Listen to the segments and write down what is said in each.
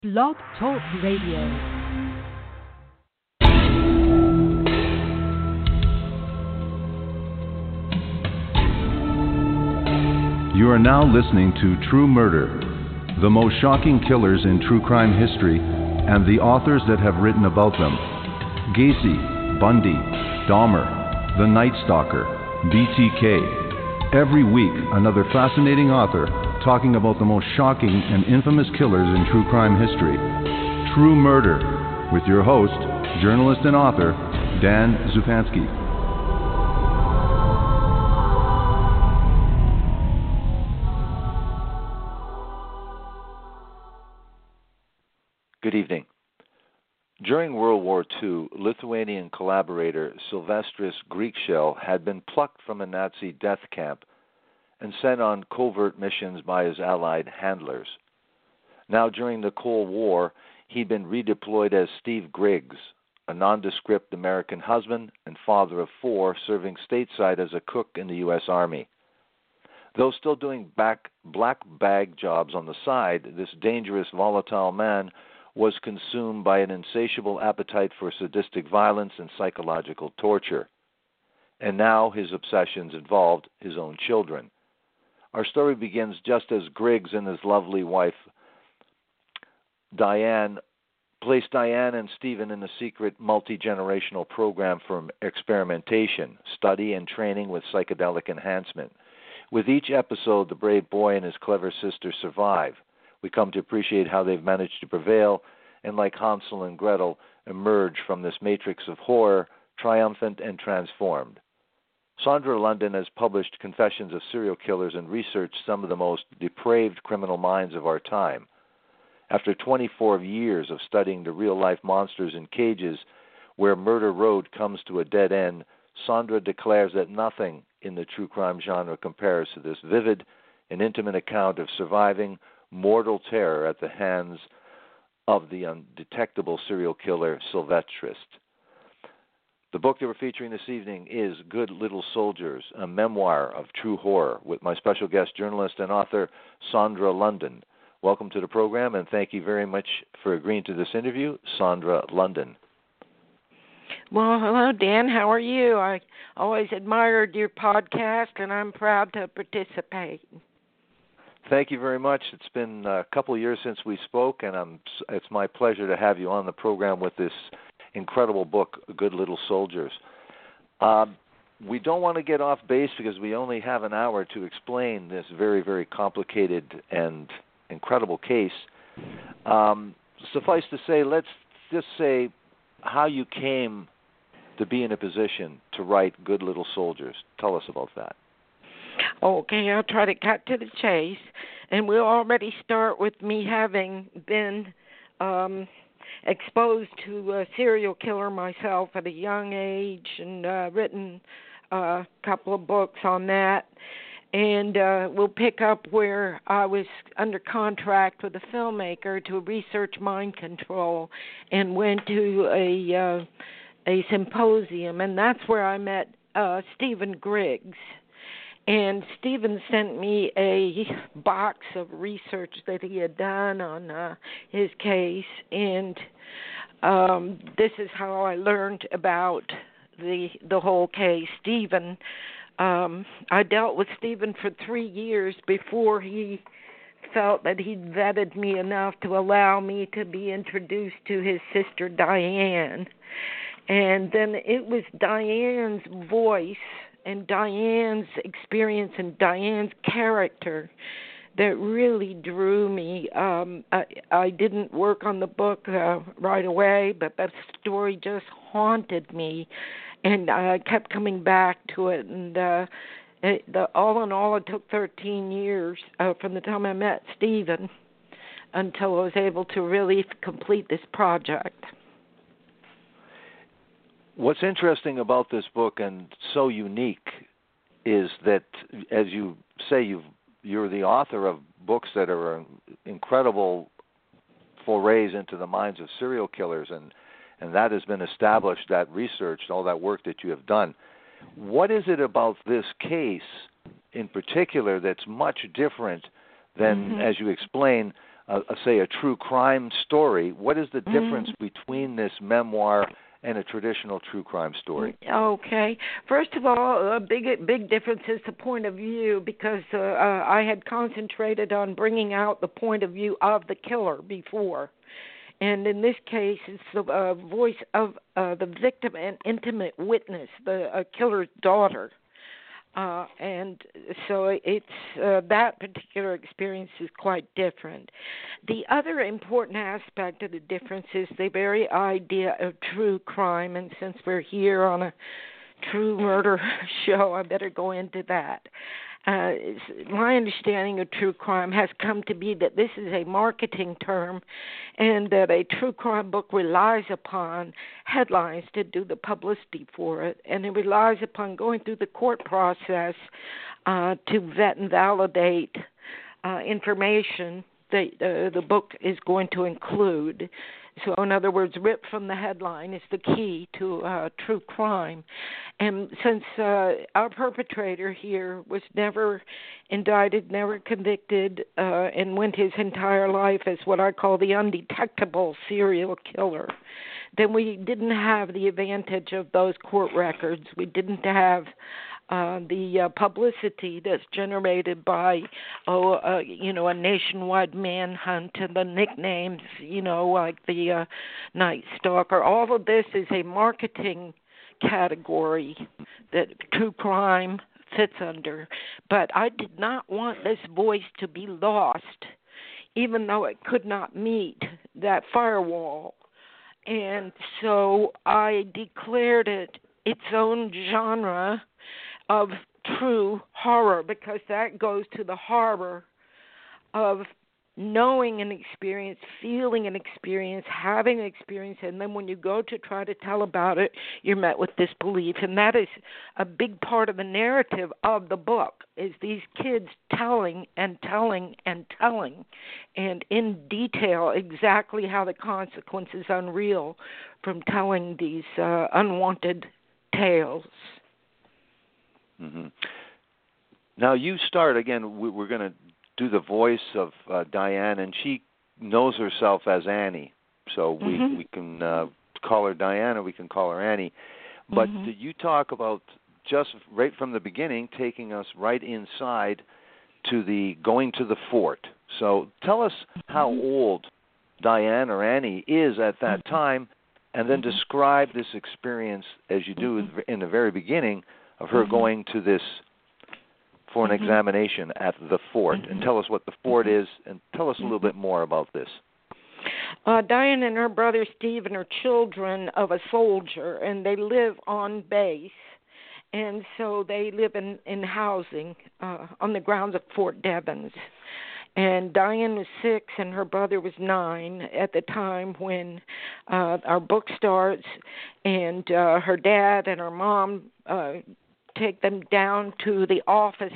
Blog Talk Radio. You are now listening to True Murder, the most shocking killers in true crime history, and the authors that have written about them. Gacy, Bundy, Dahmer, The Night Stalker, BTK. Every week, another fascinating author talking about the most shocking and infamous killers in true crime history. True Murder, with your host, journalist and author, Dan Zupansky. Good evening. During World War II, Lithuanian collaborator Silvestris Grieksel had been plucked from a Nazi death camp and sent on covert missions by his allied handlers. Now, during the Cold War, he'd been redeployed as Steve Griggs, a nondescript American husband and father of four, serving stateside as a cook in the U.S. Army. Though still doing black bag jobs on the side, this dangerous, volatile man was consumed by an insatiable appetite for sadistic violence and psychological torture. And now his obsessions involved his own children. Our story begins just as Griggs and his lovely wife, Diane, placed Diane and Stephen in a secret multi-generational program for experimentation, study, and training with psychedelic enhancement. With each episode, the brave boy and his clever sister survive. We come to appreciate how they've managed to prevail and, like Hansel and Gretel, emerge from this matrix of horror, triumphant and transformed. Sandra London has published Confessions of Serial Killers and researched some of the most depraved criminal minds of our time. After 24 years of studying the real-life monsters in cages where Murder Road comes to a dead end, Sandra declares that nothing in the true crime genre compares to this vivid and intimate account of surviving mortal terror at the hands of the undetectable serial killer Silvestris. The book that we're featuring this evening is Good Little Soldiers, a memoir of true horror, with my special guest, journalist and author, Sandra London. Welcome to the program, and thank you very much for agreeing to this interview, Sandra London. Well, hello, Dan. How are you? I always admired your podcast, and I'm proud to participate. Thank you very much. It's been a couple of years since we spoke, and it's my pleasure to have you on the program with this incredible book, Good Little Soldiers. We don't want to get off base because we only have an hour to explain this very, very complicated and incredible case. Suffice to say, let's just say how you came to be in a position to write Good Little Soldiers. Tell us about that. Okay, I'll try to cut to the chase. And we'll already start with me having been exposed to a serial killer myself at a young age and written a couple of books on that. And we'll pick up where I was under contract with a filmmaker to research mind control and went to a symposium, and that's where I met Stephen Griggs. And Stephen sent me a box of research that he had done on his case, and this is how I learned about the whole case. Stephen, I dealt with Stephen for 3 years before he felt that he'd vetted me enough to allow me to be introduced to his sister Diane. And then it was Diane's voice and Diane's experience and Diane's character that really drew me. I didn't work on the book right away, but that story just haunted me, and I kept coming back to it. And all in all, it took 13 years from the time I met Stephen until I was able to really complete this project. What's interesting about this book and so unique is that, as you say, you're the author of books that are incredible forays into the minds of serial killers, and that has been established, that research, all that work that you have done. What is it about this case in particular that's much different than, as you explain, say, a true crime story. What is the difference between this memoir and a traditional true crime story? Okay. First of all, a big difference is the point of view, because I had concentrated on bringing out the point of view of the killer before. And in this case, it's the voice of the victim and intimate witness, the killer's daughter. And so it's that particular experience is quite different. The other important aspect of the difference is the very idea of true crime. And since we're here on a true murder show, I better go into that. My understanding of true crime has come to be that this is a marketing term, and that a true crime book relies upon headlines to do the publicity for it, and it relies upon going through the court process to vet and validate information that the book is going to include. So, in other words, ripped from the headline is the key to true crime. And since our perpetrator here was never indicted, never convicted, and went his entire life as what I call the undetectable serial killer, then we didn't have the advantage of those court records. We didn't have the publicity that's generated by, a nationwide manhunt, and the nicknames, like the Night Stalker. All of this is a marketing category that true crime fits under. But I did not want this voice to be lost, even though it could not meet that firewall. And so I declared it its own genre of true horror, because that goes to the horror of knowing an experience, feeling an experience, having an experience, and then when you go to try to tell about it, you're met with disbelief. And that is a big part of the narrative of the book, is these kids telling and telling and telling, and in detail exactly how the consequences unreal from telling these unwanted tales. Mm-hmm. Now you start, again, we're going to do the voice of Diane, and she knows herself as Annie. So we can call her Diane, or we can call her Annie. But you talk about, just right from the beginning, taking us right inside to the going to the fort. So tell us how old Diane or Annie is at that time, and then describe this experience as you do in the very beginning of her going to this for an examination at the fort. And tell us what the fort is, and tell us a little bit more about this. Diane and her brother Stephen are children of a soldier, and they live on base. And so they live in housing on the grounds of Fort Devens. And Diane was 6 and her brother was 9 at the time when our book starts, and her dad and her mom take them down to the office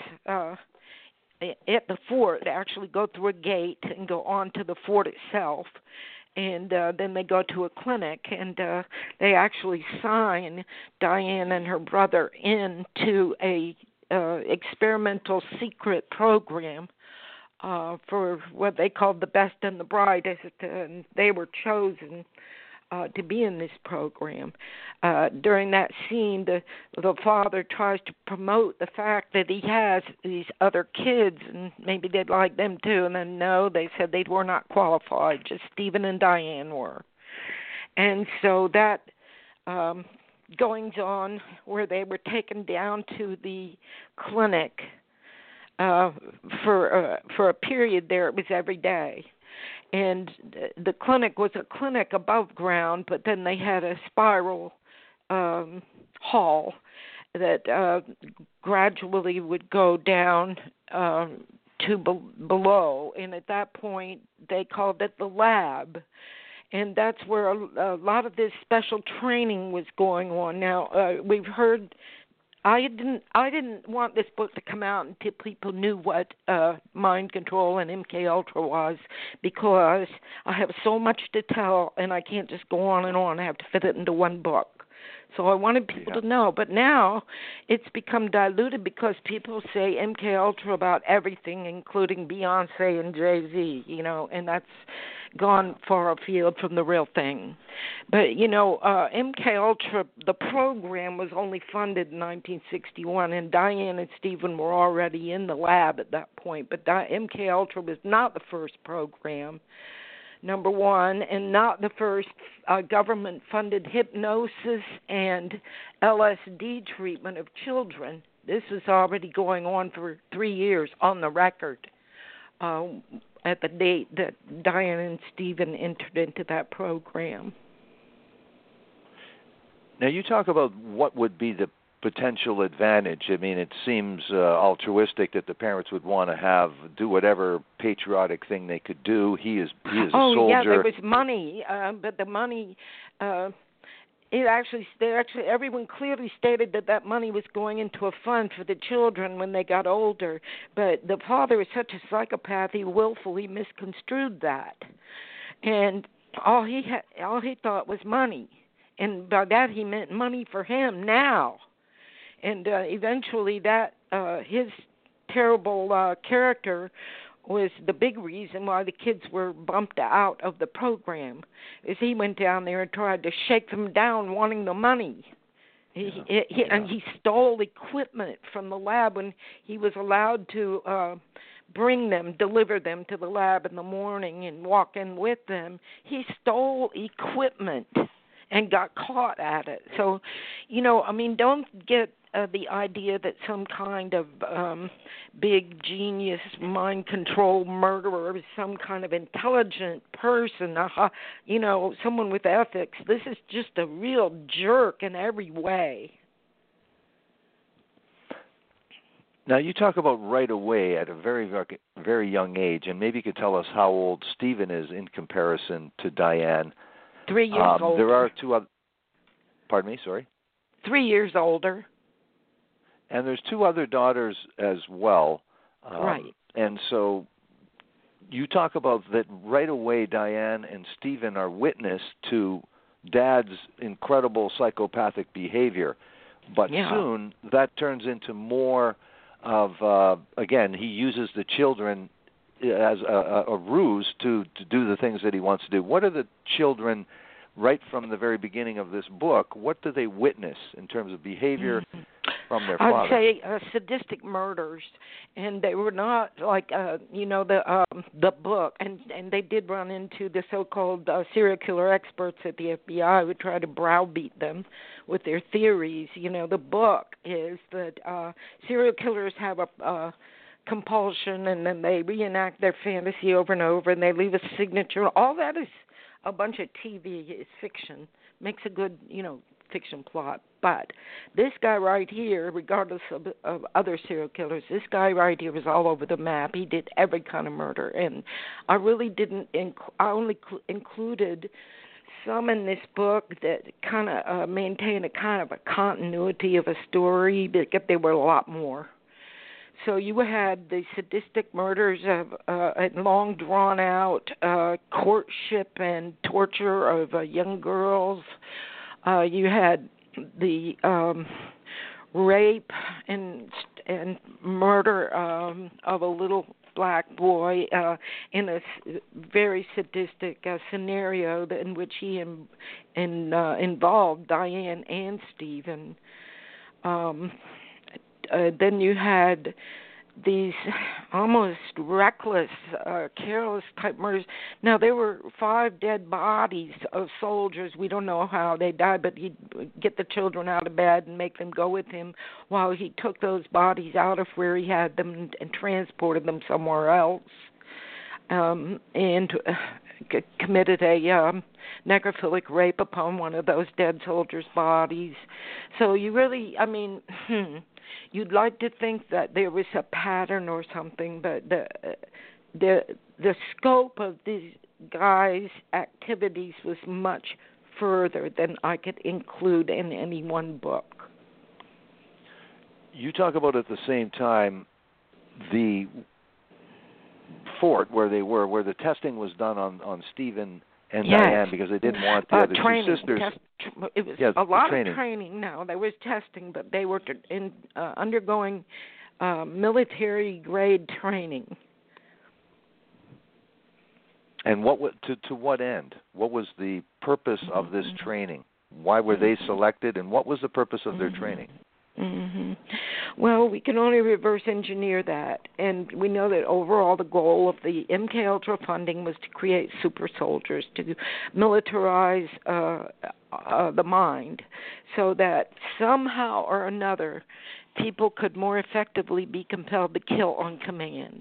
at the fort. They actually go through a gate and go on to the fort itself. And then they go to a clinic, and they actually sign Diane and her brother into a experimental secret program for what they called the best and the brightest, and they were chosen to be in this program. During that scene, the father tries to promote the fact that he has these other kids, and maybe they'd like them too, and then no, they said they were not qualified, just Stephen and Diane were. And so that goings on where they were taken down to the clinic for a period there. It was every day. And the clinic was a clinic above ground, but then they had a spiral hall that gradually would go down to below. And at that point, they called it the lab. And that's where a lot of this special training was going on. Now, we've heard... I didn't want this book to come out until people knew what mind control and MK Ultra was, because I have so much to tell and I can't just go on and on. I have to fit it into one book. So I wanted people to know. But now it's become diluted because people say MK Ultra about everything, including Beyonce and Jay-Z, and that's gone far afield from the real thing. But, MK Ultra, the program was only funded in 1961, and Diane and Stephen were already in the lab at that point. But MK Ultra was not the first program, number one, and not the first government-funded hypnosis and LSD treatment of children. This was already going on for 3 years on the record at the date that Diane and Stephen entered into that program. Now, you talk about what would be the potential advantage. I mean, it seems altruistic that the parents would want to do whatever patriotic thing they could do. He is a soldier. Oh, yeah, there was money, but the money, everyone clearly stated that money was going into a fund for the children when they got older. But the father is such a psychopath, he willfully misconstrued that, and all he thought was money, and by that he meant money for him now. And eventually that his terrible character was the big reason why the kids were bumped out of the program, is he went down there and tried to shake them down wanting the money. And he stole equipment from the lab when he was allowed to deliver them to the lab in the morning and walk in with them. He stole equipment and got caught at it. So, don't get the idea that some kind of big genius mind control murderer is some kind of intelligent person, someone with ethics. This is just a real jerk in every way. Now, you talk about right away at a very, very young age, and maybe you could tell us how old Stephen is in comparison to Diane. 3 years older. There are two other... Pardon me, sorry? 3 years older. And there's two other daughters as well. Right. And so you talk about that right away Diane and Stephen are witness to Dad's incredible psychopathic behavior. But soon that turns into more of, again, he uses the children as a ruse to do the things that he wants to do. What are the children, right from the very beginning of this book, what do they witness in terms of behavior from their father? I'd say sadistic murders, and they were not like the book, and they did run into the so-called serial killer experts at the FBI who tried to browbeat them with their theories. The book is that serial killers have a compulsion, and then they reenact their fantasy over and over, and they leave a signature. All that is a bunch of TV. It's fiction. Makes a good, fiction plot. But this guy right here, regardless of other serial killers, this guy right here was all over the map. He did every kind of murder, and I really didn't. I only included some in this book that kind of maintain a kind of a continuity of a story, but there were a lot more. So you had the sadistic murders of long drawn-out courtship and torture of young girls. You had the rape and murder of a little black boy in a very sadistic scenario in which he involved Diane and Stephen. Then you had these almost reckless, careless type murders. Now, there were 5 dead bodies of soldiers. We don't know how they died, but he'd get the children out of bed and make them go with him while he took those bodies out of where he had them and transported them somewhere else. And committed a necrophilic rape upon one of those dead soldiers' bodies. So you really, you'd like to think that there was a pattern or something, but the scope of these guys' activities was much further than I could include in any one book. You talk about at the same time the fort where they were, where the testing was done on Stephen and Yes. Diane, because they didn't want the other training. two sisters. It was Yeah, a lot training. of training now. There was testing, but they were undergoing military-grade training. And to what end? What was the purpose of this training? Why were they selected, and what was the purpose of their training? Mm-hmm. Well, we can only reverse engineer that, and we know that overall the goal of the MK Ultra funding was to create super soldiers, to militarize the mind, so that somehow or another people could more effectively be compelled to kill on command.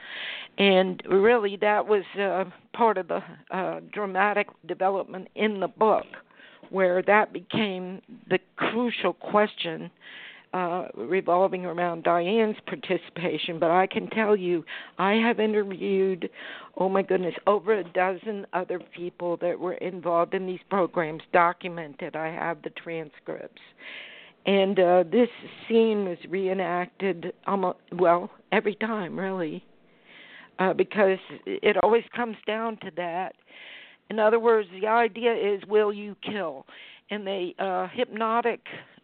And really that was part of the dramatic development in the book, where that became the crucial question revolving around Diane's participation. But I can tell you, I have interviewed, over a dozen other people that were involved in these programs, documented. I have the transcripts. And this scene was reenacted every time, really, because it always comes down to that. In other words, the idea is, will you kill? And the hypnotic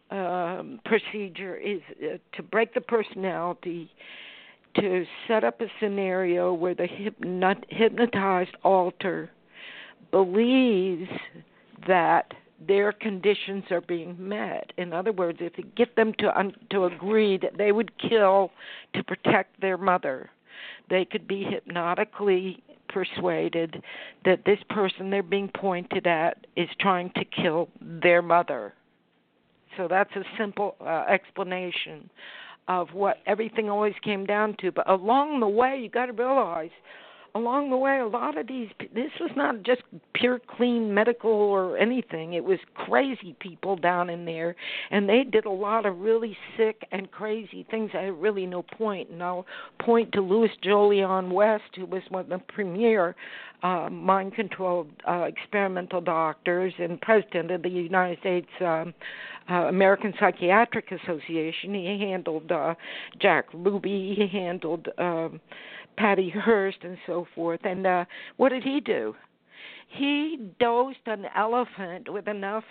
procedure is to break the personality, to set up a scenario where the hypnotized alter believes that their conditions are being met. In other words, if you get them to agree that they would kill to protect their mother, they could be hypnotically persuaded that this person they're being pointed at is trying to kill their mother. So that's a simple explanation of what everything always came down to. But along the way, you got to realize, a lot of this was not just pure, clean medical or anything. It was crazy people down in there, and they did a lot of really sick and crazy things that had really no point. And I'll point to Louis Jolyon West, who was one of the premier mind-controlled experimental doctors and president of the United States American Psychiatric Association. He handled Jack Ruby. He handled Patty Hearst and so forth. And what did he do? He dosed an elephant with enough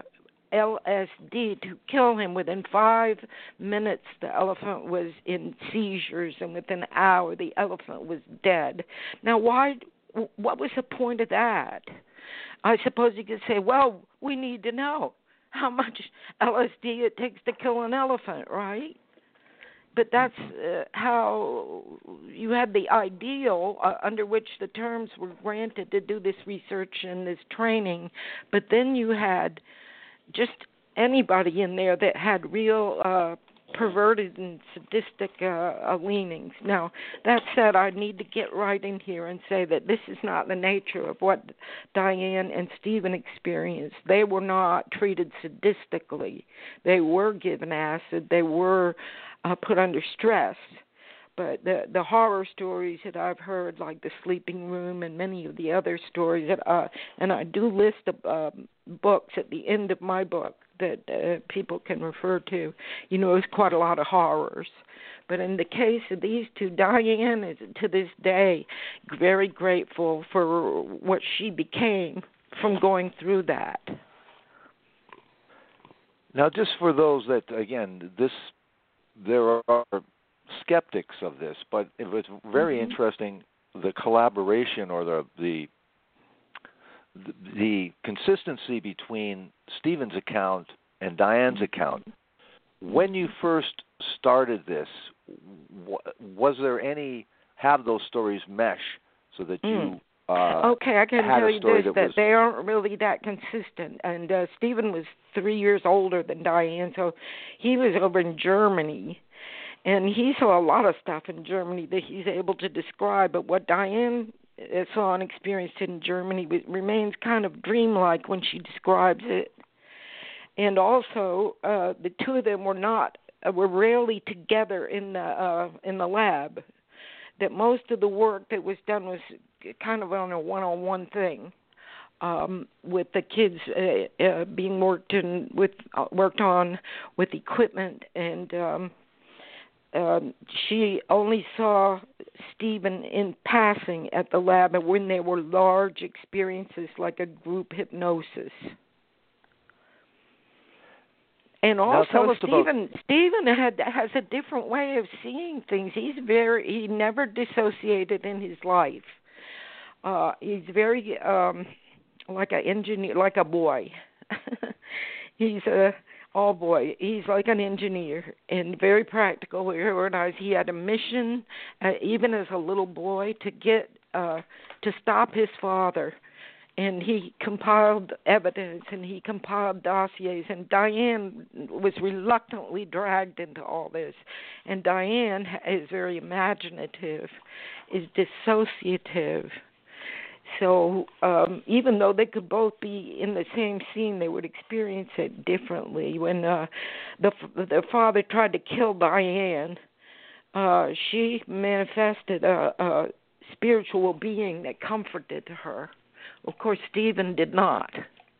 LSD to kill him. Within 5 minutes, the elephant was in seizures, and within an hour, the elephant was dead. Now, what was the point of that? I suppose you could say, well, we need to know how much LSD it takes to kill an elephant, right? But that's how you had the ideal under which the terms were granted to do this research and this training. But then you had just anybody in there that had real perverted and sadistic leanings. Now, that said, I need to get right in here and say that this is not the nature of what Diane and Stephen experienced. They were not treated sadistically. They were given acid. They were put under stress. But the horror stories that I've heard, like The Sleeping Room and many of the other stories, that and I do list books at the end of my book that people can refer to. You know, there's quite a lot of horrors. But in the case of these two, Diane is to this day very grateful for what she became from going through that. Now, just for those that, again, there are skeptics of this, but it was very interesting, the collaboration or the consistency between Stephen's account and Diane's account. When you first started this, was there have those stories mesh so that you okay, I can tell you this, that they aren't really that consistent. And Stephen was 3 years older than Diane, so he was over in Germany. And he saw a lot of stuff in Germany that he's able to describe. But what Diane saw and experienced in Germany remains kind of dreamlike when she describes it. And also, the two of them were rarely together in the lab. That most of the work that was done was kind of on a one-on-one thing, with the kids being worked on with equipment and she only saw Stephen in passing at the lab and when there were large experiences like a group hypnosis. And also, Stephen has a different way of seeing things. He never dissociated in his life. He's very like an engineer, like a boy. He's all boy. He's like an engineer and very practical, organized. He had a mission, even as a little boy, to stop his father. And he compiled evidence and he compiled dossiers. And Diane was reluctantly dragged into all this. And Diane is very imaginative, is dissociative. So even though they could both be in the same scene, they would experience it differently. When the father tried to kill Diane, she manifested a spiritual being that comforted her. Of course, Stephen did not.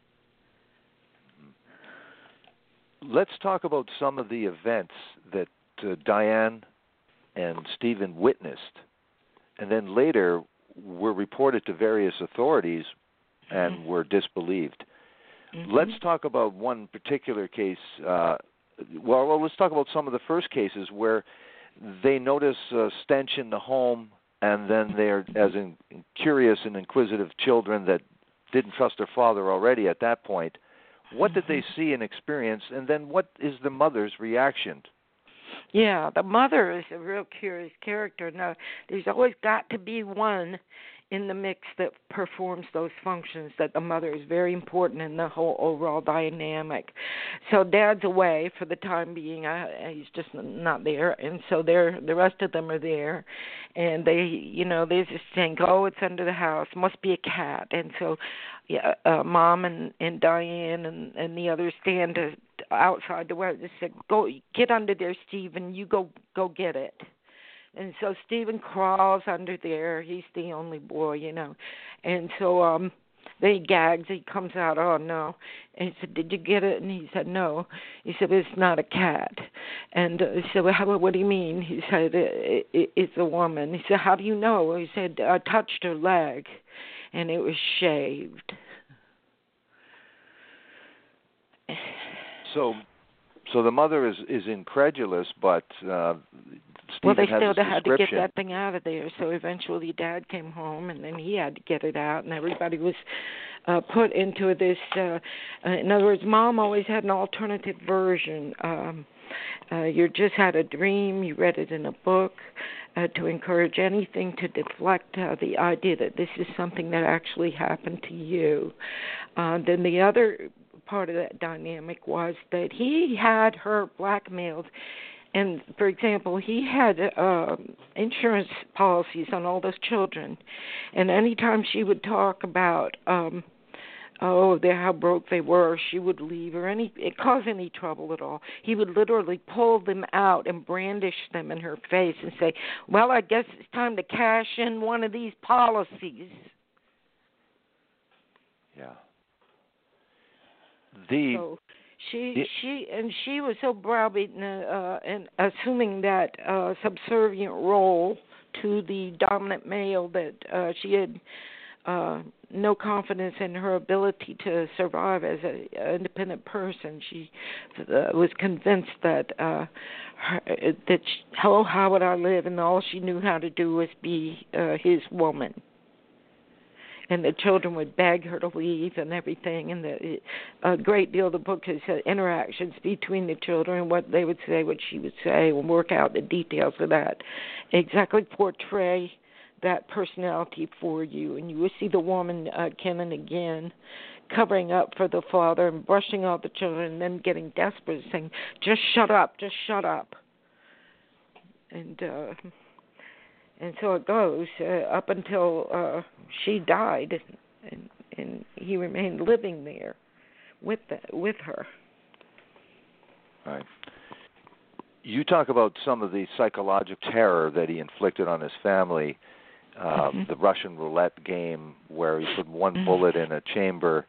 Let's talk about some of the events that Diane and Stephen witnessed, and then later were reported to various authorities and were disbelieved. Mm-hmm. Let's talk about one particular case. Well, let's talk about some of the first cases where they notice a stench in the home, and then they're, as in curious and inquisitive children that didn't trust their father already at that point, what did they see and experience, and then what is the mother's reaction? Yeah, the mother is a real curious character. Now, there's always got to be one in the mix that performs those functions, that the mother is very important in the whole overall dynamic. So Dad's away for the time being. He's just not there. And so the rest of them are there. And they just think, oh, it's under the house. Must be a cat. And so Mom and Diane and the others stand outside the window. They said, go get under there, Stephen. You go get it. And so Stephen crawls under there. He's the only boy, And so then he gags. He comes out, oh, no. And he said, did you get it? And he said, no. He said, it's not a cat. And he said, well, what do you mean? He said, it's a woman. He said, how do you know? He said, I touched her leg, and it was shaved. So the mother is incredulous, but Stephen they still had to get that thing out of there. So eventually Dad came home, and then he had to get it out, and everybody was put into this. In other words, Mom always had an alternative version. You just had a dream, you read it in a book, to encourage anything to deflect the idea that this is something that actually happened to you. Then the other part of that dynamic was that he had her blackmailed. And, for example, he had insurance policies on all those children. And anytime she would talk about, how broke they were, she would leave, or cause any trouble at all, he would literally pull them out and brandish them in her face and say, well, I guess it's time to cash in one of these policies. Yeah. She was so browbeaten and assuming that subservient role to the dominant male that she had no confidence in her ability to survive as an independent person. She was convinced that how would I live, and all she knew how to do was be his woman. And the children would beg her to leave and everything. And a great deal of the book is interactions between the children, what they would say, what she would say, and work out the details of that. Exactly portray that personality for you. And you will see the woman again and again covering up for the father and brushing off the children and then getting desperate, saying, just shut up, just shut up. And so it goes up until she died, and he remained living there with her. All right. You talk about some of the psychological terror that he inflicted on his family, the Russian roulette game where he put one bullet in a chamber,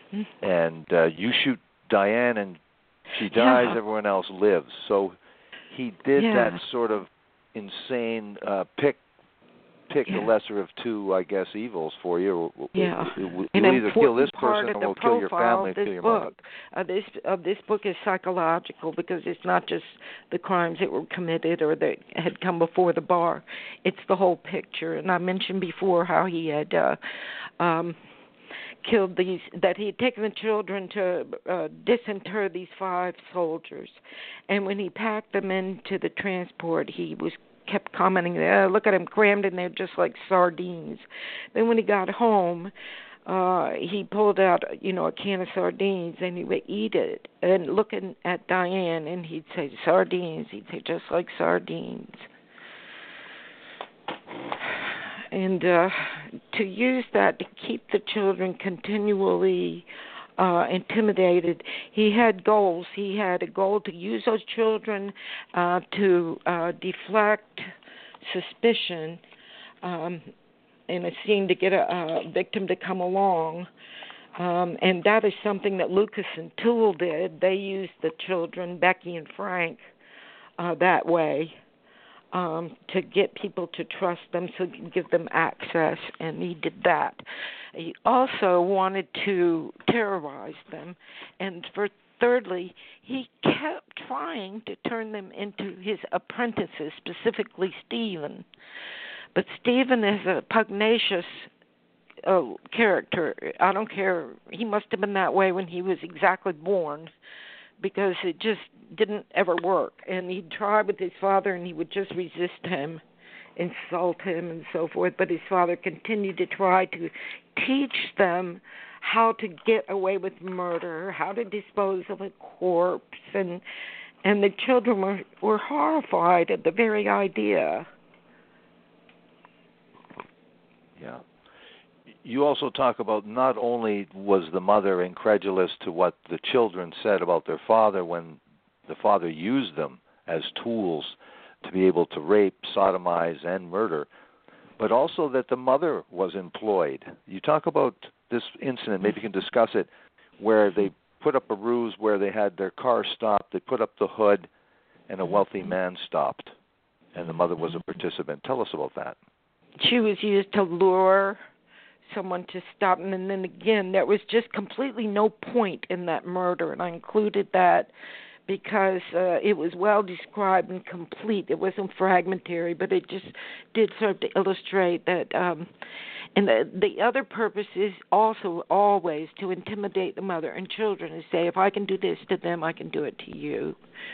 and you shoot Diane and she dies, everyone else lives. So he did that sort of insane pick the lesser of two, I guess, evils for you. You'll either kill this person or we'll kill your family, kill your mother. This book is psychological because it's not just the crimes that were committed or that had come before the bar. It's the whole picture. And I mentioned before how he had killed that he had taken the children to disinter these 5 soldiers. And when he packed them into the transport, he kept commenting, look at him crammed in there just like sardines. Then when he got home, he pulled out, a can of sardines, and he would eat it. And looking at Diane, and he'd say, sardines. He'd say, just like sardines. And to use that to keep the children continually intimidated, he had goals. He had a goal to use those children to deflect suspicion in a scene to get a victim to come along. And that is something that Lucas and Toole did. They used the children, Becky and Frank, that way. To get people to trust them, so give them access, and he did that. He also wanted to terrorize them, and thirdly, he kept trying to turn them into his apprentices, specifically Stephen. But Stephen is a pugnacious character. I don't care. He must have been that way when he was exactly born, because it just didn't ever work. And he'd try with his father, and he would just resist him, insult him, and so forth. But his father continued to try to teach them how to get away with murder, how to dispose of a corpse, and the children were horrified at the very idea. Yeah. You also talk about not only was the mother incredulous to what the children said about their father when the father used them as tools to be able to rape, sodomize, and murder, but also that the mother was employed. You talk about this incident, maybe you can discuss it, where they put up a ruse where they had their car stopped, they put up the hood, and a wealthy man stopped, and the mother was a participant. Tell us about that. She was used to lure someone to stop, and then again, there was just completely no point in that murder, and I included that because it was well described and complete. It wasn't fragmentary, but it just did serve to illustrate that. And the other purpose is also always to intimidate the mother and children and say, if I can do this to them, I can do it to you.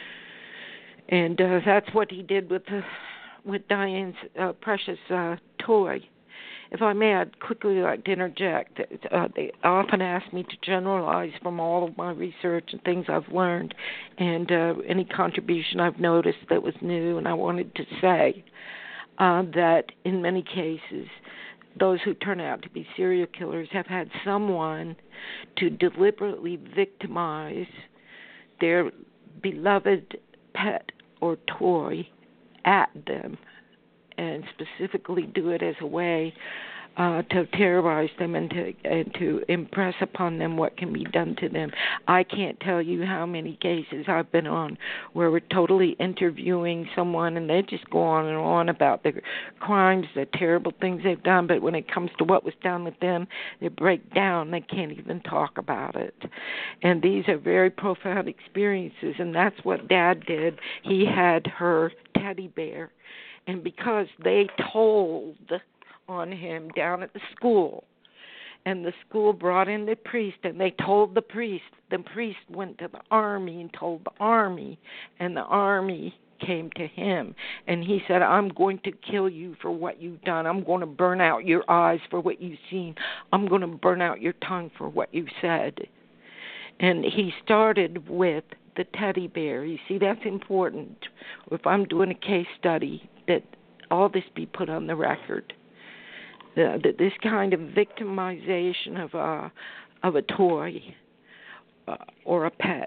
And that's what he did with Diane's precious toy. If I may, I'd quickly like to interject. They often ask me to generalize from all of my research and things I've learned and any contribution I've noticed that was new, and I wanted to say that in many cases, those who turn out to be serial killers have had someone to deliberately victimize their beloved pet or toy at them, and specifically do it as a way to terrorize them and to impress upon them what can be done to them. I can't tell you how many cases I've been on where we're totally interviewing someone and they just go on and on about the crimes, the terrible things they've done, but when it comes to what was done with them, they break down. They can't even talk about it. And these are very profound experiences, and that's what Dad did. He had her teddy bear. And because they told on him down at the school, and the school brought in the priest, and they told the priest went to the army and told the army, and the army came to him. And he said, I'm going to kill you for what you've done. I'm going to burn out your eyes for what you've seen. I'm going to burn out your tongue for what you've said. And he started with the teddy bear. You see, that's important. If I'm doing a case study, that all this be put on the record. That this kind of victimization of a toy or a pet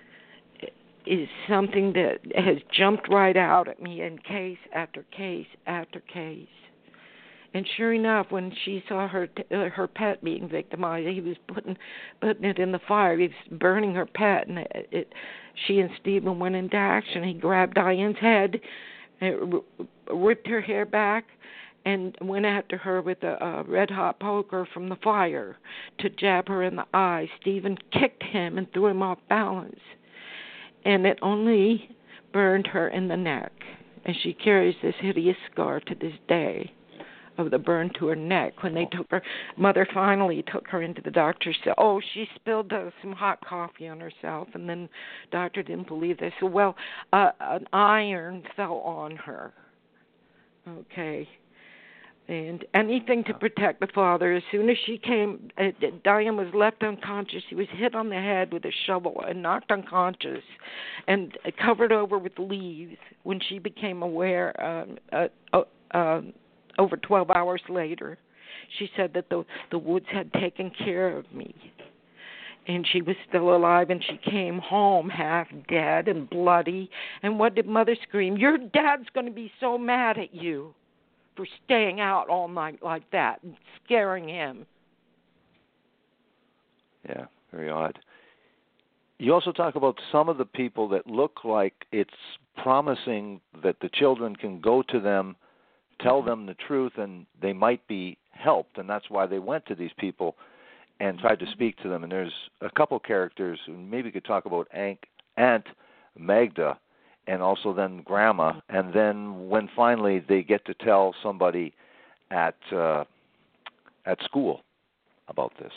is something that has jumped right out at me in case after case after case. And sure enough, when she saw her pet being victimized, he was putting it in the fire. He was burning her pet, and she and Stephen went into action. He grabbed Diane's head, ripped her hair back, and went after her with a red-hot poker from the fire to jab her in the eye. Stephen kicked him and threw him off balance, and it only burned her in the neck. And she carries this hideous scar to this day of the burn to her neck. When they took her, mother finally took her into the doctor, said, oh, she spilled some hot coffee on herself, and then doctor didn't believe this. So, well, an iron fell on her. Okay. And anything to protect the father. As soon as she came, Diane was left unconscious. She was hit on the head with a shovel and knocked unconscious and covered over with leaves. When she became aware over 12 hours later, she said that the woods had taken care of me. And she was still alive, and she came home half dead and bloody. And what did Mother scream? Your dad's going to be so mad at you for staying out all night like that and scaring him. Yeah, very odd. You also talk about some of the people that look like it's promising that the children can go to them, tell them the truth, and they might be helped, and that's why they went to these people and tried to speak to them. And there's a couple characters, maybe we could talk about Aunt Magda, and also then Grandma, and then when finally they get to tell somebody at school about this.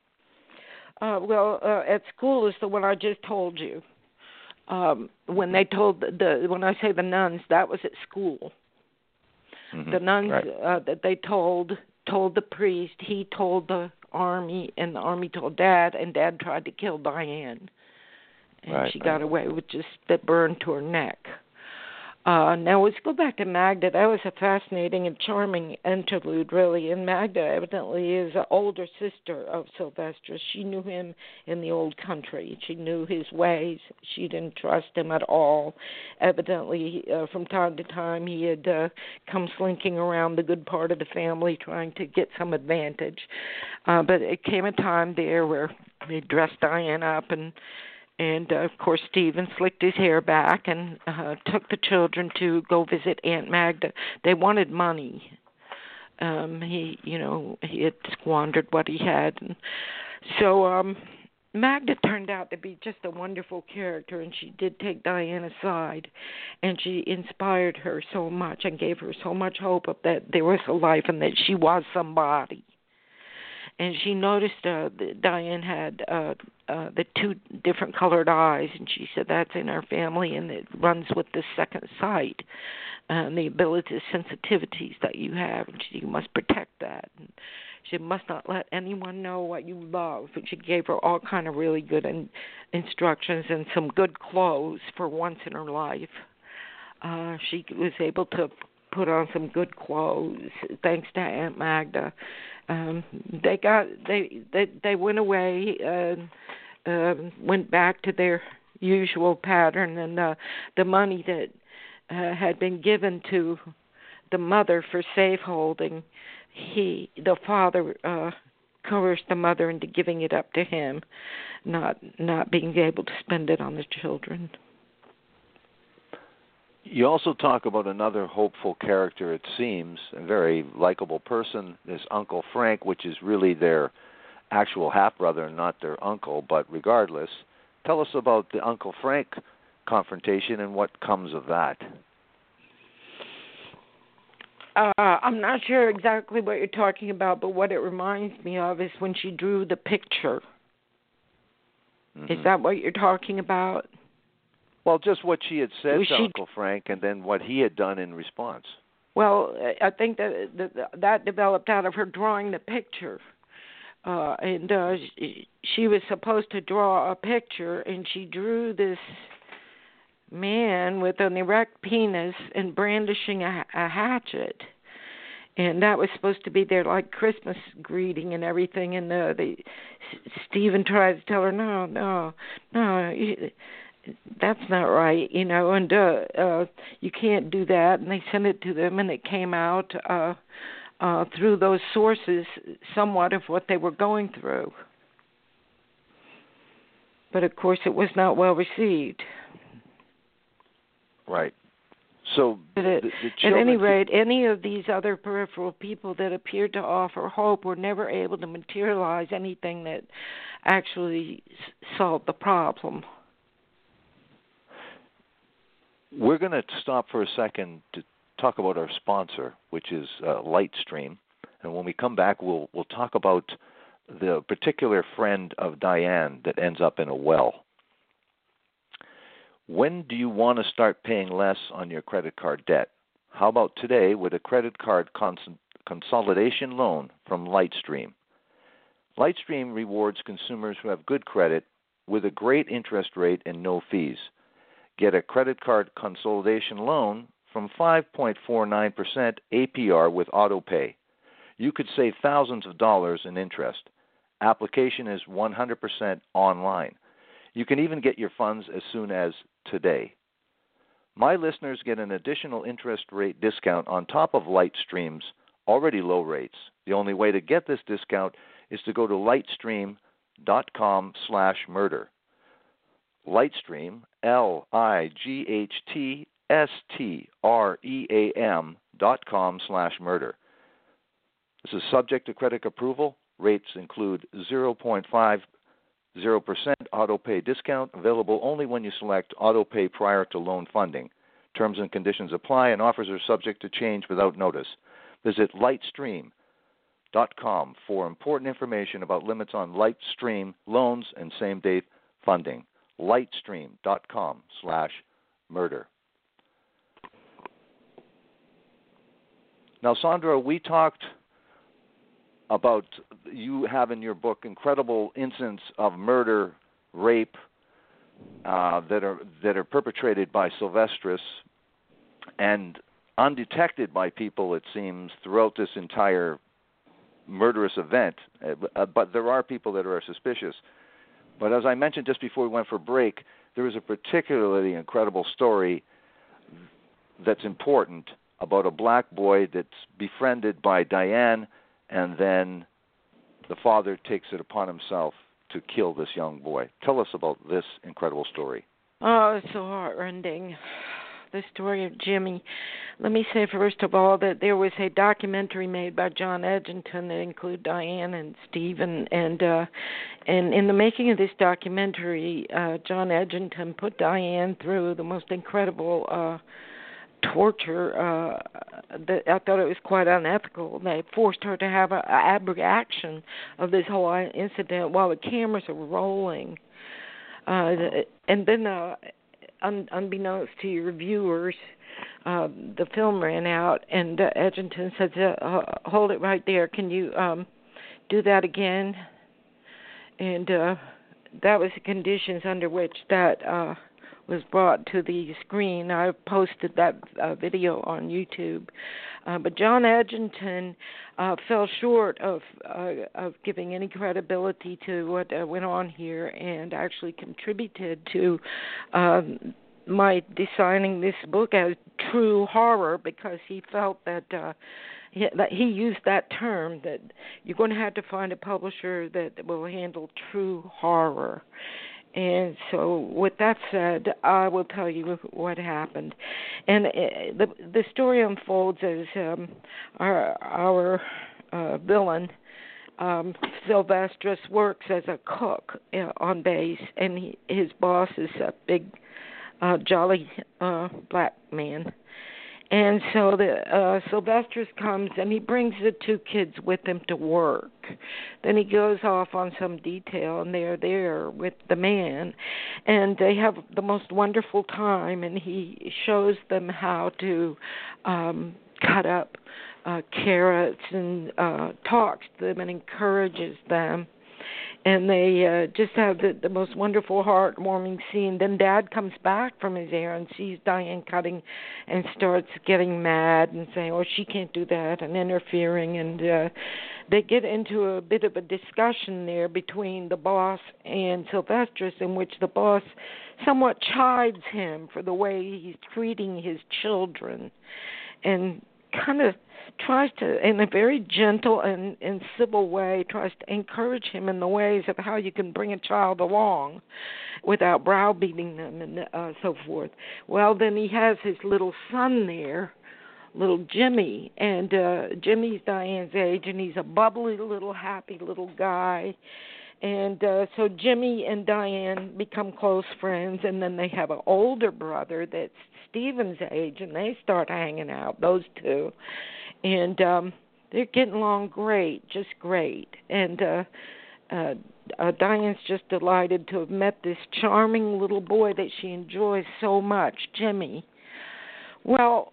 At school is the one I just told you. When they told when I say the nuns, that was at school. Mm-hmm. The nuns right. That they told the priest, he told the army, and the army told Dad, and Dad tried to kill Diane. And she got away with just that burn to her neck. Now, let's go back to Magda. That was a fascinating and charming interlude, really. And Magda evidently is an older sister of Sylvester. She knew him in the old country. She knew his ways. She didn't trust him at all. Evidently, from time to time, he had come slinking around the good part of the family trying to get some advantage. But it came a time there where they dressed Diane up, and of course, Stephen slicked his hair back and took the children to go visit Aunt Magda. They wanted money. He had squandered what he had. And so Magda turned out to be just a wonderful character, and she did take Diane aside, and she inspired her so much and gave her so much hope of that there was a life and that she was somebody. And she noticed that Diane had the two different colored eyes, and she said that's in our family, and it runs with the second sight, and the abilities, sensitivities that you have, and you must protect that. And she must not let anyone know what you love. And she gave her all kind of really good instructions and some good clothes for once in her life. She was able to put on some good clothes thanks to Aunt Magda. They went away and went back to their usual pattern, and the money that had been given to the mother for safe holding, the father coerced the mother into giving it up to him, not being able to spend it on the children. You also talk about another hopeful character, it seems, a very likable person, this Uncle Frank, which is really their actual half-brother and not their uncle, but regardless, tell us about the Uncle Frank confrontation and what comes of that. I'm not sure exactly what you're talking about, but what it reminds me of is when she drew the picture. Mm-hmm. Is that what you're talking about? Well, just what she had said to Uncle Frank and then what he had done in response. Well, I think that developed out of her drawing the picture. And she was supposed to draw a picture, and she drew this man with an erect penis and brandishing a hatchet. And that was supposed to be their, like, Christmas greeting and everything. And Stephen tried to tell her, no, that's not right, and you can't do that. And they sent it to them, and it came out through those sources somewhat of what they were going through. But, of course, it was not well received. Right. So, the at any rate, any of these other peripheral people that appeared to offer hope were never able to materialize anything that actually solved the problem. We're going to stop for a second to talk about our sponsor, which is Lightstream. And when we come back, we'll talk about the particular friend of Diane that ends up in a well. When do you want to start paying less on your credit card debt? How about today with a credit card consolidation loan from Lightstream? Lightstream rewards consumers who have good credit with a great interest rate and no fees. Get a credit card consolidation loan from 5.49% APR with AutoPay. You could save thousands of dollars in interest. Application is 100% online. You can even get your funds as soon as today. My listeners get an additional interest rate discount on top of Lightstream's already low rates. The only way to get this discount is to go to lightstream.com/murder. Lightstream, lightstream.com/murder. This is subject to credit approval. Rates include 0.50% auto-pay discount, available only when you select auto-pay prior to loan funding. Terms and conditions apply, and offers are subject to change without notice. Visit lightstream.com for important information about limits on Lightstream loans and same-day funding. Lightstream.com/murder. Now, Sandra, we talked about you have in your book incredible incidents of murder, rape that are perpetrated by Sylvestris and undetected by people, it seems, throughout this entire murderous event. But there are people that are suspicious. But as I mentioned just before we went for break, there is a particularly incredible story that's important about a black boy that's befriended by Diane, and then the father takes it upon himself to kill this young boy. Tell us about this incredible story. Oh, it's so heartrending. The story of Jimmy. Let me say first of all that there was a documentary made by John Edgerton that included Diane and Steve, and in the making of this documentary, John Edgerton put Diane through the most incredible torture. I thought it was quite unethical. They forced her to have an abreaction of this whole incident while the cameras are rolling, and then unbeknownst to your viewers, the film ran out, and Edgerton said, hold it right there. Can you do that again? And that was the conditions under which that was brought to the screen. I posted that video on YouTube. But John Edgerton fell short of giving any credibility to what went on here, and actually contributed to my designing this book as true horror, because he felt that he used that term, that you're going to have to find a publisher that will handle true horror. And so with that said, I will tell you what happened. And the story unfolds as our villain, Sylvestris, works as a cook on base, and his boss is a big, jolly black man. And so Sylvestris comes, and he brings the two kids with him to work. Then he goes off on some detail, and they're there with the man. And they have the most wonderful time, and he shows them how to cut up carrots, and talks to them and encourages them. And they just have the most wonderful, heartwarming scene. Then Dad comes back from his errand, sees Diane cutting, and starts getting mad and saying, oh, she can't do that, and interfering. And they get into a bit of a discussion there between the boss and Sylvestris, in which the boss somewhat chides him for the way he's treating his children, and kind of tries to, in a very gentle and civil way, tries to encourage him in the ways of how you can bring a child along without browbeating them and so forth. Well, then he has his little son there, little Jimmy, and Jimmy's Diane's age, and he's a bubbly little happy little guy. And so Jimmy and Diane become close friends, and then they have an older brother that's Stephen's age, and they start hanging out, those two. And they're getting along great, just great. And Diane's just delighted to have met this charming little boy that she enjoys so much, Jimmy. Well,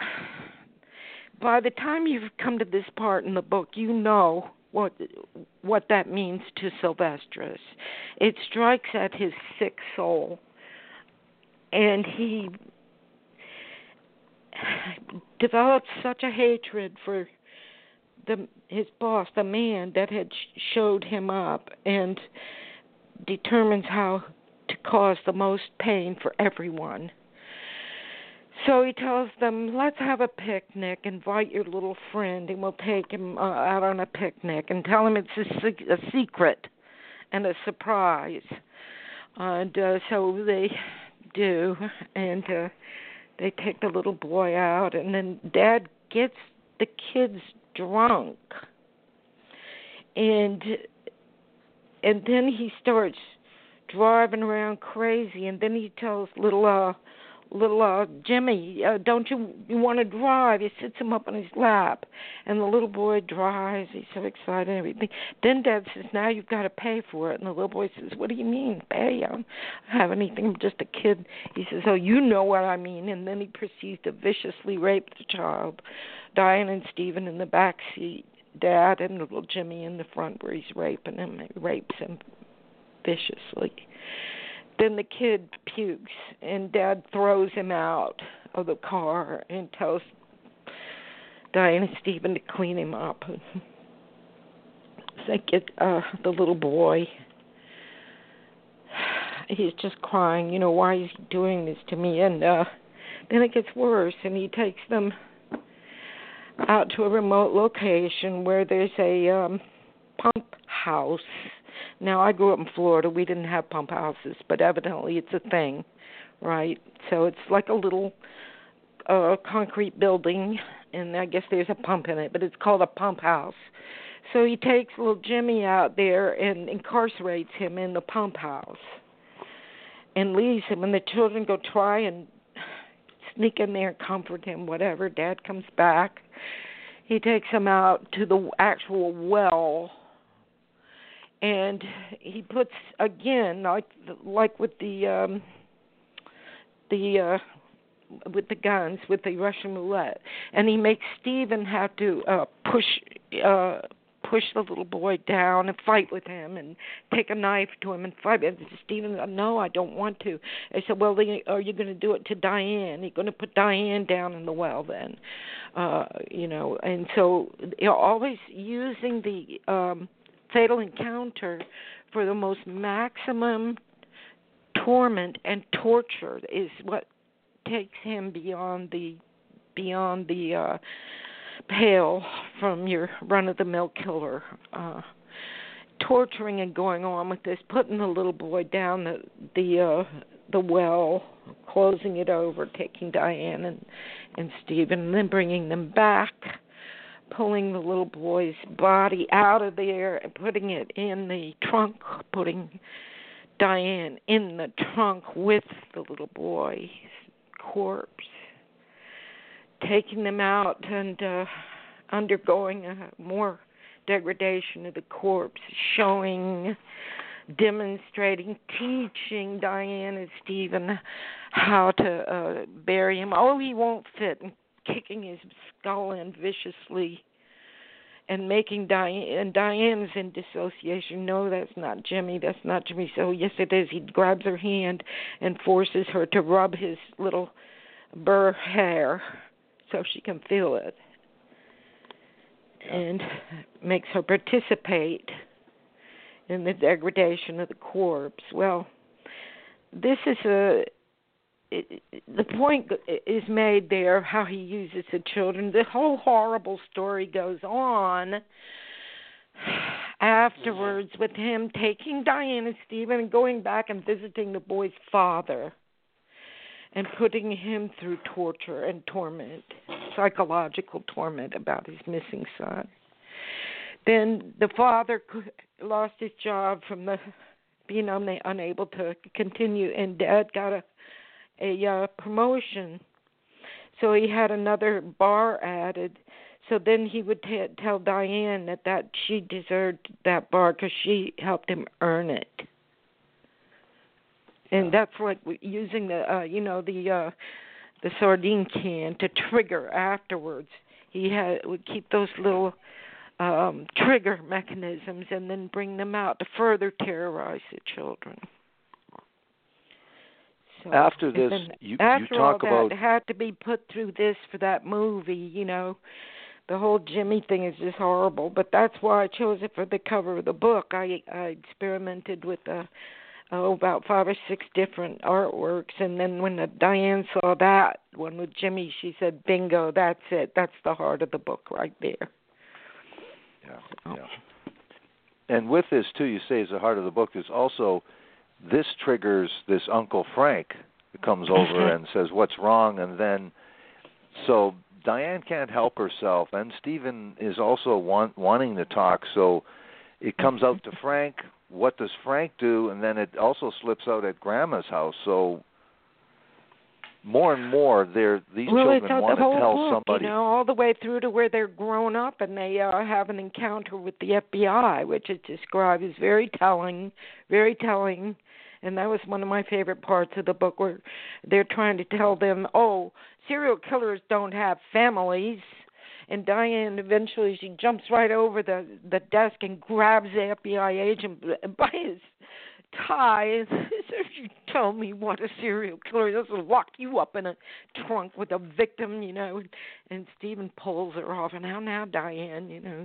by the time you've come to this part in the book, you know what that means to Sylvestris. It strikes at his sick soul, and he develops such a hatred for his boss, the man that had showed him up, and determines how to cause the most pain for everyone. So he tells them, let's have a picnic, invite your little friend, and we'll take him out on a picnic, and tell him it's a secret and a surprise. And so they do, and they take the little boy out, and then Dad gets the kids drunk. And then he starts driving around crazy, and then he tells little Jimmy, don't you want to drive? He sits him up on his lap, and the little boy drives. He's so excited and everything. Then Dad says, now you've got to pay for it. And the little boy says, what do you mean, pay? I don't have anything. I'm just a kid. He says, oh, you know what I mean. And then he proceeds to viciously rape the child. Diane and Stephen in the back seat, Dad and little Jimmy in the front where he's raping him. He rapes him viciously. Then the kid pukes, and Dad throws him out of the car and tells Diane and Stephen to clean him up. So they get the little boy. He's just crying, why is he doing this to me? And then it gets worse, and he takes them out to a remote location where there's a pump house. Now, I grew up in Florida. We didn't have pump houses, but evidently it's a thing, right? So it's like a little concrete building, and I guess there's a pump in it, but it's called a pump house. So he takes little Jimmy out there and incarcerates him in the pump house and leaves him, and the children go try and sneak in there and comfort him, whatever. Dad comes back. He takes him out to the actual well, and he puts, again, like with the guns, with the Russian roulette, and he makes Stephen have to push the little boy down and fight with him and take a knife to him and fight. And Stephen said, no, I don't want to. I said, well, are you going to do it to Diane? You're going to put Diane down in the well then, And so always using the fatal encounter for the most maximum torment and torture is what takes him beyond the pale from your run-of-the-mill killer. Torturing and going on with this, putting the little boy down the well, closing it over, taking Diane and Stephen, and then bringing them back, pulling the little boy's body out of there and putting it in the trunk, putting Diane in the trunk with the little boy's corpse, taking them out and undergoing more degradation of the corpse, demonstrating, teaching Diane and Stephen how to bury him. Oh, he won't fit, and kicking his skull in viciously and making Diane's in dissociation. No, that's not Jimmy. That's not Jimmy. So, yes, it is. He grabs her hand and forces her to rub his little burr hair so she can feel it, and makes her participate in the degradation of the corpse. Well, this is the point is made there how he uses the children. The whole horrible story goes on afterwards with him taking Diane and Stephen and going back and visiting the boy's father and putting him through torture and torment, psychological torment about his missing son. Then the father lost his job from being unable to continue, and Dad got a promotion. So he had another bar added. So then he would tell Diane that she deserved that bar because she helped him earn it. And that's like using the sardine can to trigger afterwards. He would keep those little trigger mechanisms and then bring them out to further terrorize the children. So, after this, you talk about... It had to be put through this for that movie, The whole Jimmy thing is just horrible, but that's why I chose it for the cover of the book. I experimented with about 5 or 6 different artworks, and then when Diane saw that one with Jimmy, she said, bingo, that's it. That's the heart of the book right there. Yeah. And with this, too, you say is the heart of the book, is also this triggers this Uncle Frank that comes over and says, what's wrong? And then, so Diane can't help herself, and Stephen is also wanting to talk, so it comes out to Frank. What does Frank do? And then it also slips out at Grandma's house. So more and more, these children want to tell somebody. All the way through to where they're grown up and they have an encounter with the FBI, which is described as very telling, very telling. And that was one of my favorite parts of the book, where they're trying to tell them, serial killers don't have families. And Diane, eventually, she jumps right over the desk and grabs the FBI agent by his tie and says, you tell me what a serial killer does, will lock you up in a trunk with a victim, And Stephen pulls her off. And how now, Diane,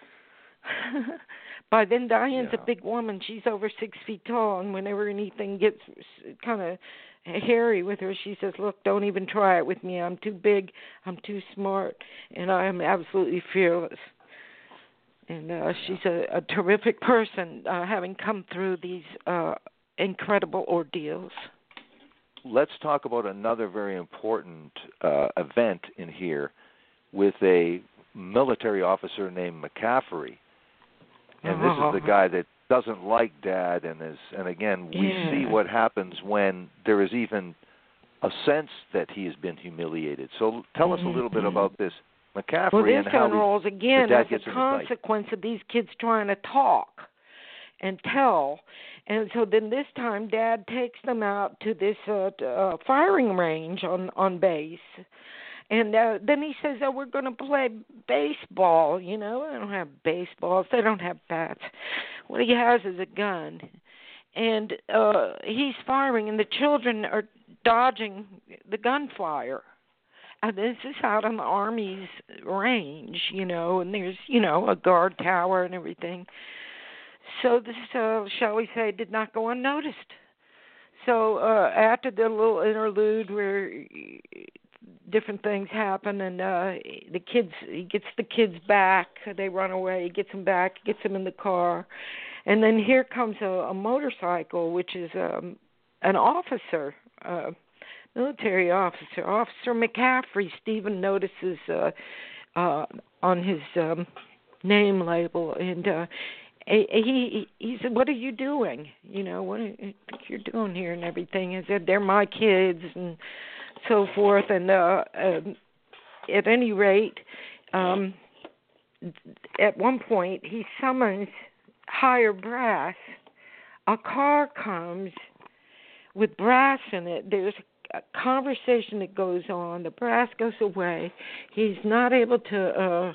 By then, Diane's a big woman. She's over 6 feet tall, and whenever anything gets kind of hairy with her, she says, look, don't even try it with me. I'm too big, I'm too smart, and I am absolutely fearless. And she's a terrific person, having come through these incredible ordeals. Let's talk about another very important event in here with a military officer named McCaffrey. And this is the guy that doesn't like Dad, and again, we see what happens when there is even a sense that he has been humiliated. So tell us a little bit about this McCaffrey and how unrolls again as a consequence of these kids trying to talk and tell. And so then this time, Dad takes them out to this firing range on base. And then he says, we're going to play baseball. They don't have baseballs. They don't have bats. What he has is a gun. And he's firing, and the children are dodging the gunfire. And this is out on the Army's range, and there's, a guard tower and everything. So this, shall we say, did not go unnoticed. So after the little interlude where different things happen, and he gets the kids back. They run away. He gets them back. Gets them in the car, and then here comes a motorcycle, which is an officer, military officer, Officer McCaffrey. Stephen notices on his name label, and he said, "What are you doing? What do you think you're doing here and everything?" I said, "They're my kids," and so forth. And at any rate, at one point he summons higher brass. A car comes with brass in it. There's a conversation that goes on. The brass goes away. He's not able to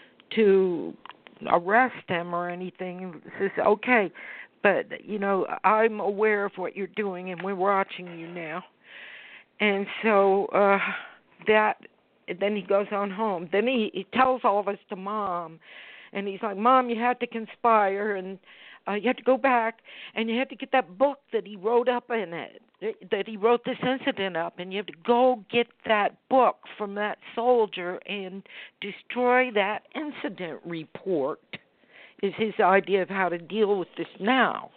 arrest him or anything. He says, "Okay, but I'm aware of what you're doing, and we're watching you now." And so then he goes on home. Then he tells all of us to Mom, and he's like, "Mom, you had to conspire." And you had to go back and you had to get that book that he wrote up in it, that he wrote this incident up, and you have to go get that book from that soldier and destroy that incident report, is his idea of how to deal with this now.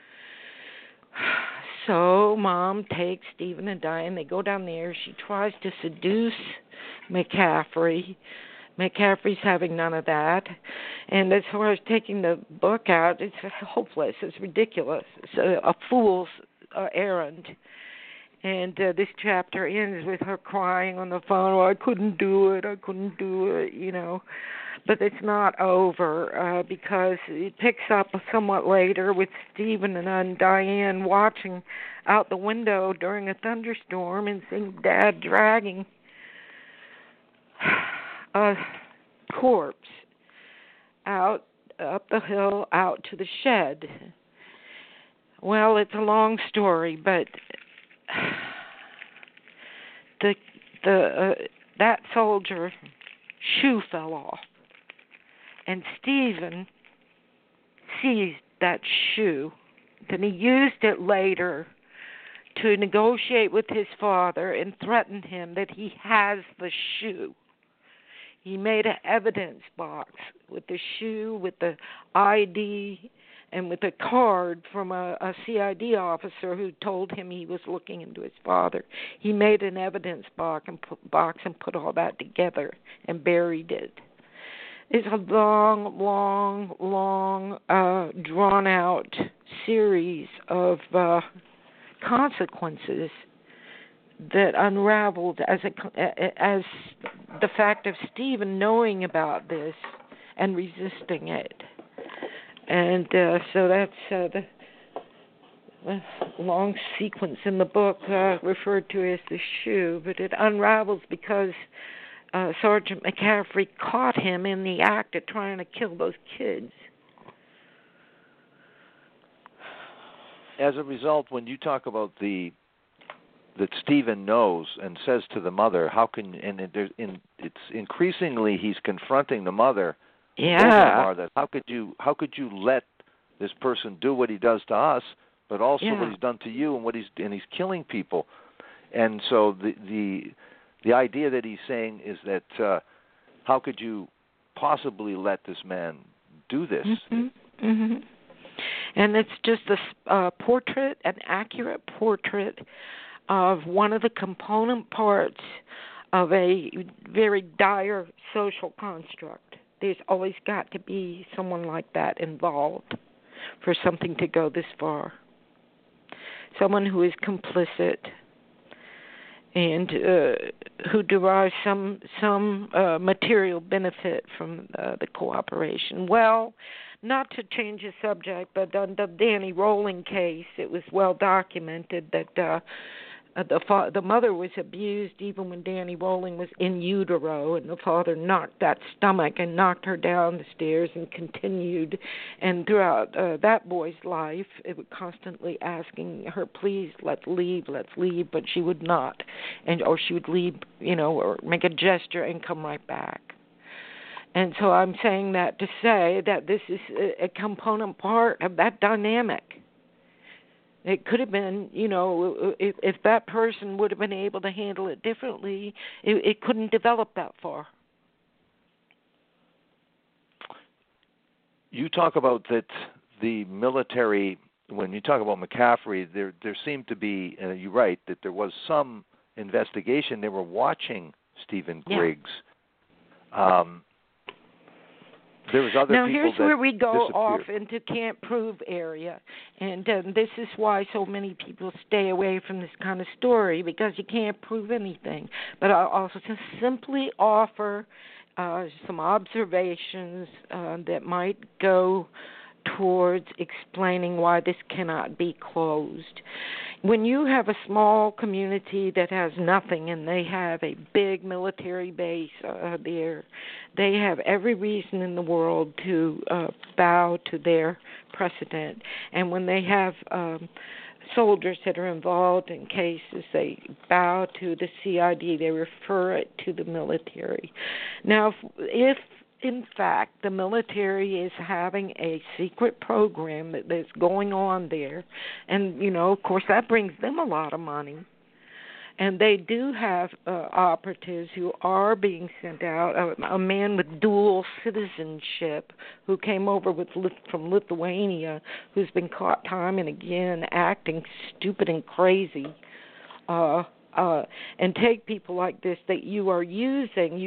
So Mom takes Stephen and Diane. They go down there. She tries to seduce McCaffrey. McCaffrey's having none of that. And as far as taking the book out, it's hopeless. It's ridiculous. It's a fool's errand. And this chapter ends with her crying on the phone, "Oh, I couldn't do it, you know." But it's not over because it picks up somewhat later with Stephen and Diane watching out the window during a thunderstorm and seeing Dad dragging a corpse out up the hill out to the shed. Well, it's a long story, but that soldier's shoe fell off. And Stephen seized that shoe. Then he used it later to negotiate with his father and threaten him that he has the shoe. He made an evidence box with the shoe, with the ID, and with a card from a CID officer who told him he was looking into his father. He made an evidence box and put all that together and buried it. It's a long, drawn-out series of consequences that unraveled as the fact of Stephen knowing about this and resisting it. And so that's the long sequence in the book referred to as the shoe, but it unravels because Sergeant McCaffrey caught him in the act of trying to kill those kids. As a result, when you talk about that Stephen knows and says to the mother, it's increasingly he's confronting the mother. Yeah. That how could you let this person do what he does to us, but also what he's done to you and he's killing people, and so the idea that he's saying is that how could you possibly let this man do this? Mm-hmm. Mm-hmm. And it's just an accurate portrait of one of the component parts of a very dire social construct. There's always got to be someone like that involved for something to go this far. Someone who is complicit and who derives some material benefit from the cooperation. Well, not to change the subject, but on the Danny Rolling case, it was well documented that the mother was abused even when Danny Rolling was in utero, and the father knocked that stomach and knocked her down the stairs and continued. And throughout that boy's life, it was constantly asking her, please, let's leave, but she would not. Or she would leave, or make a gesture and come right back. And so I'm saying that to say that this is a component part of that dynamic. It could have been, if that person would have been able to handle it differently, it couldn't develop that far. You talk about that the military, when you talk about McCaffrey, there seemed to be, you're right, that there was some investigation. They were watching Stephen Griggs. There was other now, people here's where we go off disappeared. into can't prove area. And this is why so many people stay away from this kind of story, because you can't prove anything. But I'll also just simply offer some observations that might go towards explaining why this cannot be closed. When you have a small community that has nothing and they have a big military base there, they have every reason in the world to bow to their precedent. And when they have soldiers that are involved in cases, they bow to the CID, they refer it to the military. Now, if in fact, the military is having a secret program that's going on there. And, of course, that brings them a lot of money. And they do have operatives who are being sent out. A man with dual citizenship who came over from Lithuania, who's been caught time and again acting stupid and crazy. And take people like this that you are using.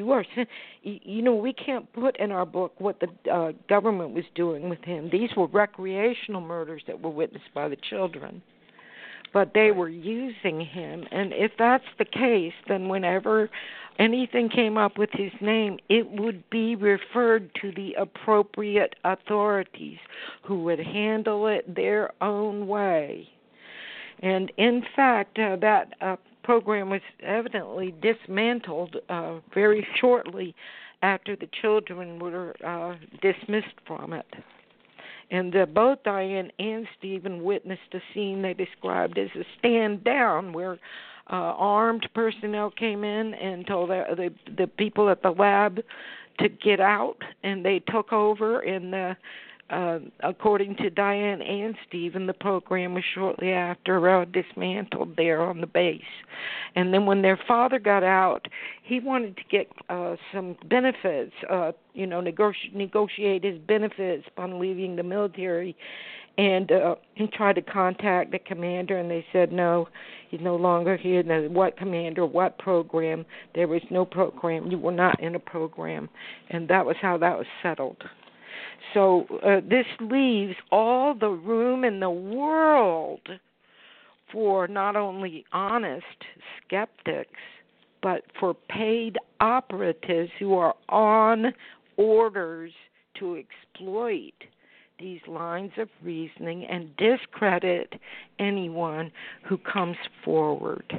We can't put in our book what the government was doing with him. These were recreational murders that were witnessed by the children. But they were using him. And if that's the case, then whenever anything came up with his name, it would be referred to the appropriate authorities who would handle it their own way. And in fact, that program was evidently dismantled very shortly after the children were dismissed from it. And both Diane and Stephen witnessed a scene they described as a stand down where armed personnel came in and told the people at the lab to get out, and they took over. And according to Diane and Stephen, the program was shortly after dismantled there on the base. And then when their father got out, he wanted to get some benefits, negotiate his benefits upon leaving the military, and tried to contact the commander, and they said no, he's no longer here. No, what commander, what program? There was no program. You were not in a program. And that was how that was settled. So this leaves all the room in the world for not only honest skeptics, but for paid operatives who are on orders to exploit these lines of reasoning and discredit anyone who comes forward.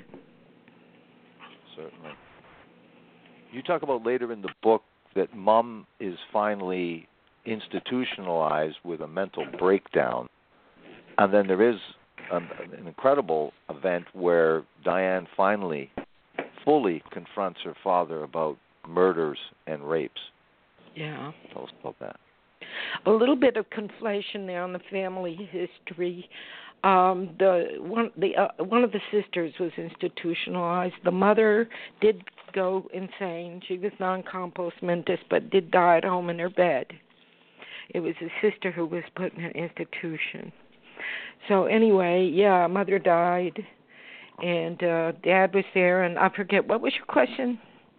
Certainly. You talk about later in the book that Mom is finally institutionalized with a mental breakdown, and then there is an incredible event where Diane finally fully confronts her father about murders and rapes. Yeah. Tell us about that. A little bit of conflation there on the family history. One of the sisters was institutionalized. The mother did go insane. She was non-compos mentis, but did die at home in her bed. It was a sister who was put in an institution. So anyway, mother died, and Dad was there, and I forget, what was your question?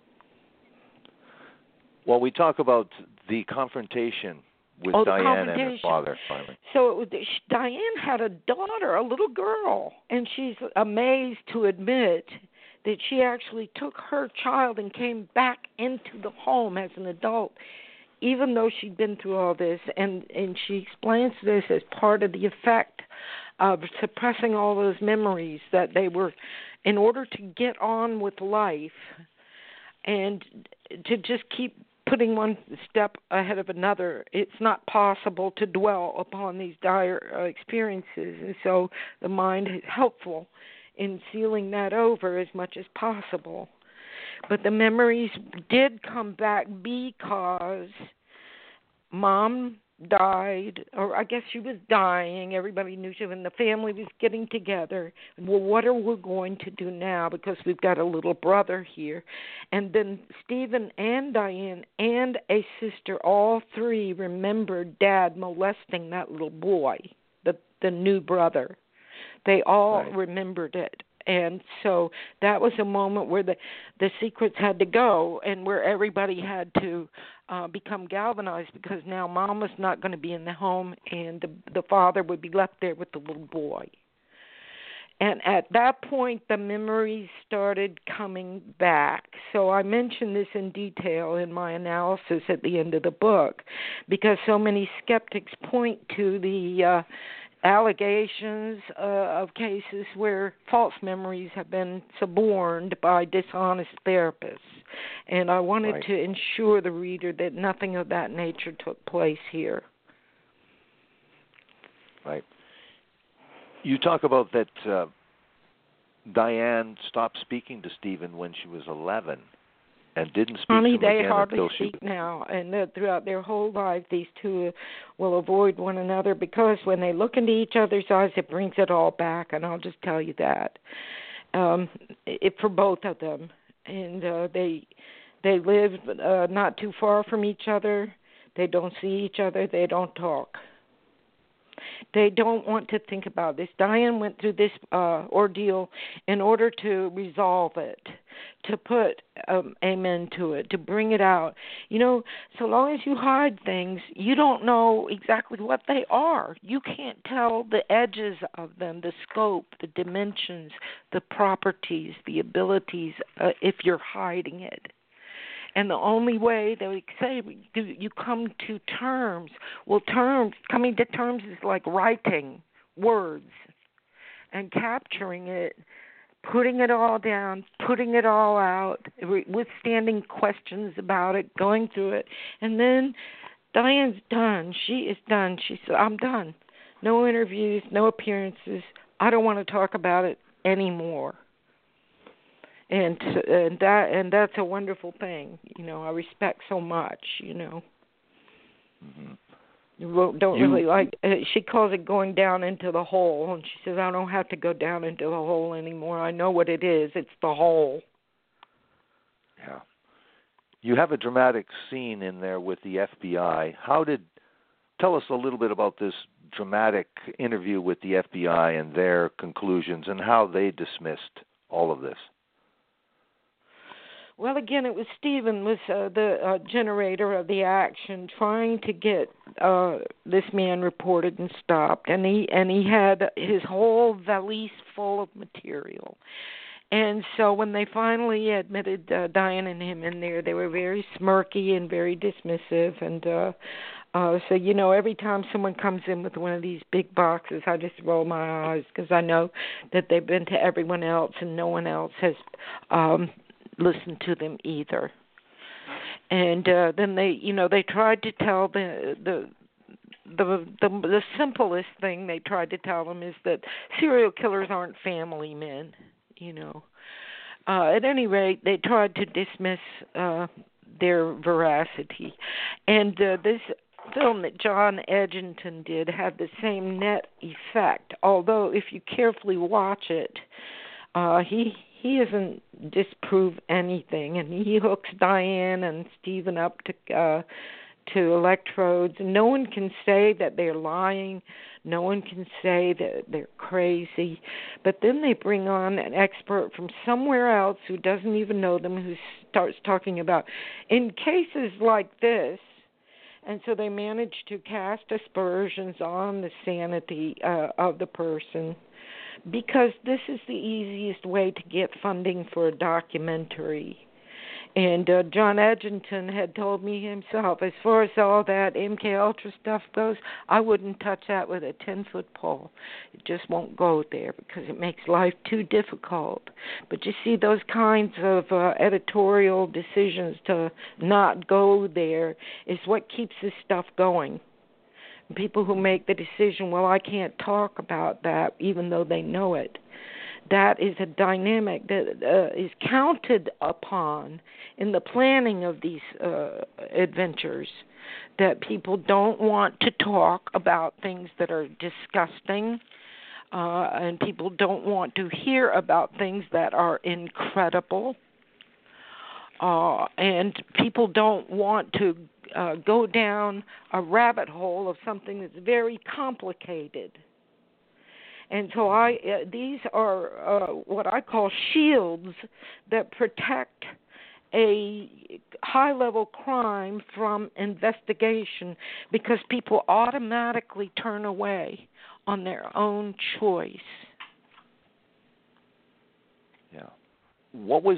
Well, we talk about the confrontation with Diane and her father, finally. So Diane had a daughter, a little girl, and she's amazed to admit that she actually took her child and came back into the home as an adult, even though she'd been through all this. And she explains this as part of the effect of suppressing all those memories that they were, in order to get on with life and to just keep putting one step ahead of another. It's not possible to dwell upon these dire experiences, and so the mind is helpful in sealing that over as much as possible. But the memories did come back because Mom died, or I guess she was dying. Everybody knew she was, and the family was getting together. Well, what are we going to do now? Because we've got a little brother here. And then Stephen and Diane and a sister, all three remembered Dad molesting that little boy, the new brother. They all remembered it. And so that was a moment where the secrets had to go, and where everybody had to become galvanized, because now Mom was not going to be in the home, and the father would be left there with the little boy. And at that point, the memories started coming back. So I mentioned this in detail in my analysis at the end of the book, because so many skeptics point to the allegations of cases where false memories have been suborned by dishonest therapists. And I wanted to ensure the reader that nothing of that nature took place here. Right. You talk about that Diane stopped speaking to Stephen when she was 11. and didn't speak Honey, to him they again hardly until she... speak now, and throughout their whole life, these two will avoid one another because when they look into each other's eyes, it brings it all back, and I'll just tell you that. For both of them. And they live not too far from each other. They don't see each other. They don't talk. They don't want to think about this. Diane went through this ordeal in order to resolve it, to put amen to it, to bring it out. You know, so long as you hide things, you don't know exactly what they are. You can't tell the edges of them, the scope, the dimensions, the properties, the abilities, if you're hiding it. And the only way that we say you come to terms, coming to terms is like writing words and capturing it, putting it all down, putting it all out, withstanding questions about it, going through it. And then Diane's done. She is done. She said, I'm done. No interviews, no appearances. I don't want to talk about it anymore. And that's a wonderful thing, you know. I respect so much, you know. Mm-hmm. Don't really like. She calls it going down into the hole, and she says, "I don't have to go down into the hole anymore. I know what it is. It's the hole." Yeah. You have a dramatic scene in there with the FBI. Tell us a little bit about this dramatic interview with the FBI and their conclusions and how they dismissed all of this. Well, again, it was Stephen was the generator of the action, trying to get this man reported and stopped, and he had his whole valise full of material. And so when they finally admitted Diane and him in there, they were very smirky and very dismissive. And so, you know, every time someone comes in with one of these big boxes, I just roll my eyes because I know that they've been to everyone else and no one else has listen to them either. And then they tried to tell the simplest thing they tried to tell them is that serial killers aren't family men, you know. At any rate, they tried to dismiss their veracity. And this film that John Edgerton did had the same net effect, although if you carefully watch it, he doesn't disprove anything, and he hooks Diane and Stephen up to electrodes. No one can say that they're lying. No one can say that they're crazy. But then they bring on an expert from somewhere else who doesn't even know them, who starts talking about in cases like this. And so they manage to cast aspersions on the sanity of the person, because this is the easiest way to get funding for a documentary. And John Edgerton had told me himself, as far as all that MKUltra stuff goes, I wouldn't touch that with a 10-foot pole. It just won't go there because it makes life too difficult. But you see, those kinds of editorial decisions to not go there is what keeps this stuff going. People who make the decision, well, I can't talk about that even though they know it. That is a dynamic that is counted upon in the planning of these adventures, that people don't want to talk about things that are disgusting, and people don't want to hear about things that are incredible, and people don't want to go down a rabbit hole of something that's very complicated. And so these are what I call shields that protect a high-level crime from investigation, because people automatically turn away on their own choice. Yeah. What was,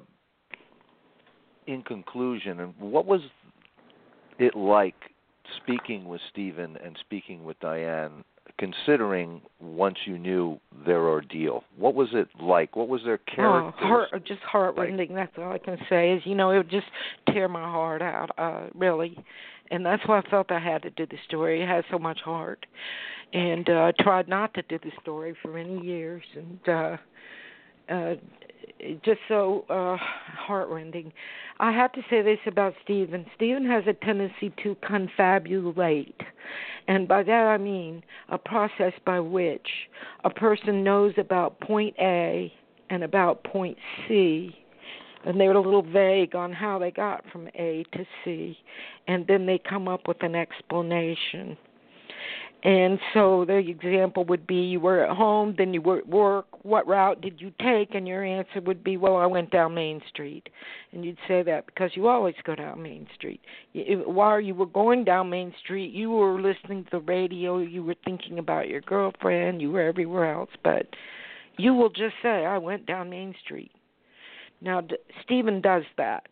in conclusion, and what was it like speaking with Stephen and speaking with Diane, considering once you knew their ordeal? What was it like? What was their characters? Just heartrending. Like? That's all I can say is, it would just tear my heart out, really. And that's why I felt I had to do the story. It has so much heart. And I tried not to do the story for many years. And just so heartrending. I have to say this about Stephen. Stephen has a tendency to confabulate. And by that I mean a process by which a person knows about point A and about point C, and they're a little vague on how they got from A to C, and then they come up with an explanation. And so the example would be you were at home, then you were at work, what route did you take? And your answer would be, well, I went down Main Street. And you'd say that because you always go down Main Street. While you were going down Main Street, you were listening to the radio, you were thinking about your girlfriend, you were everywhere else. But you will just say, I went down Main Street. Now, Stephen does that.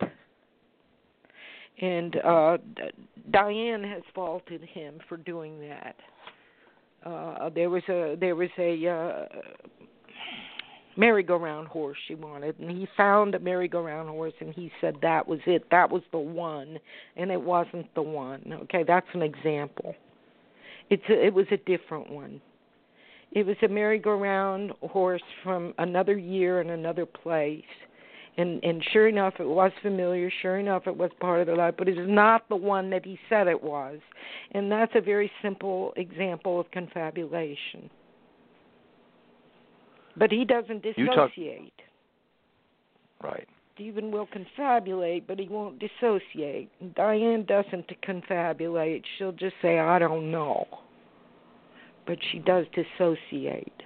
And Diane has faulted him for doing that. There was a merry-go-round horse she wanted, and he found a merry-go-round horse, and he said that was it. That was the one, and it wasn't the one. Okay, that's an example. It was a different one. It was a merry-go-round horse from another year in another place. And sure enough, it was familiar. Sure enough, it was part of their life. But it is not the one that he said it was. And that's a very simple example of confabulation. But he doesn't dissociate. Right. Stephen will confabulate, but he won't dissociate. Diane doesn't confabulate. She'll just say, I don't know. But she does dissociate.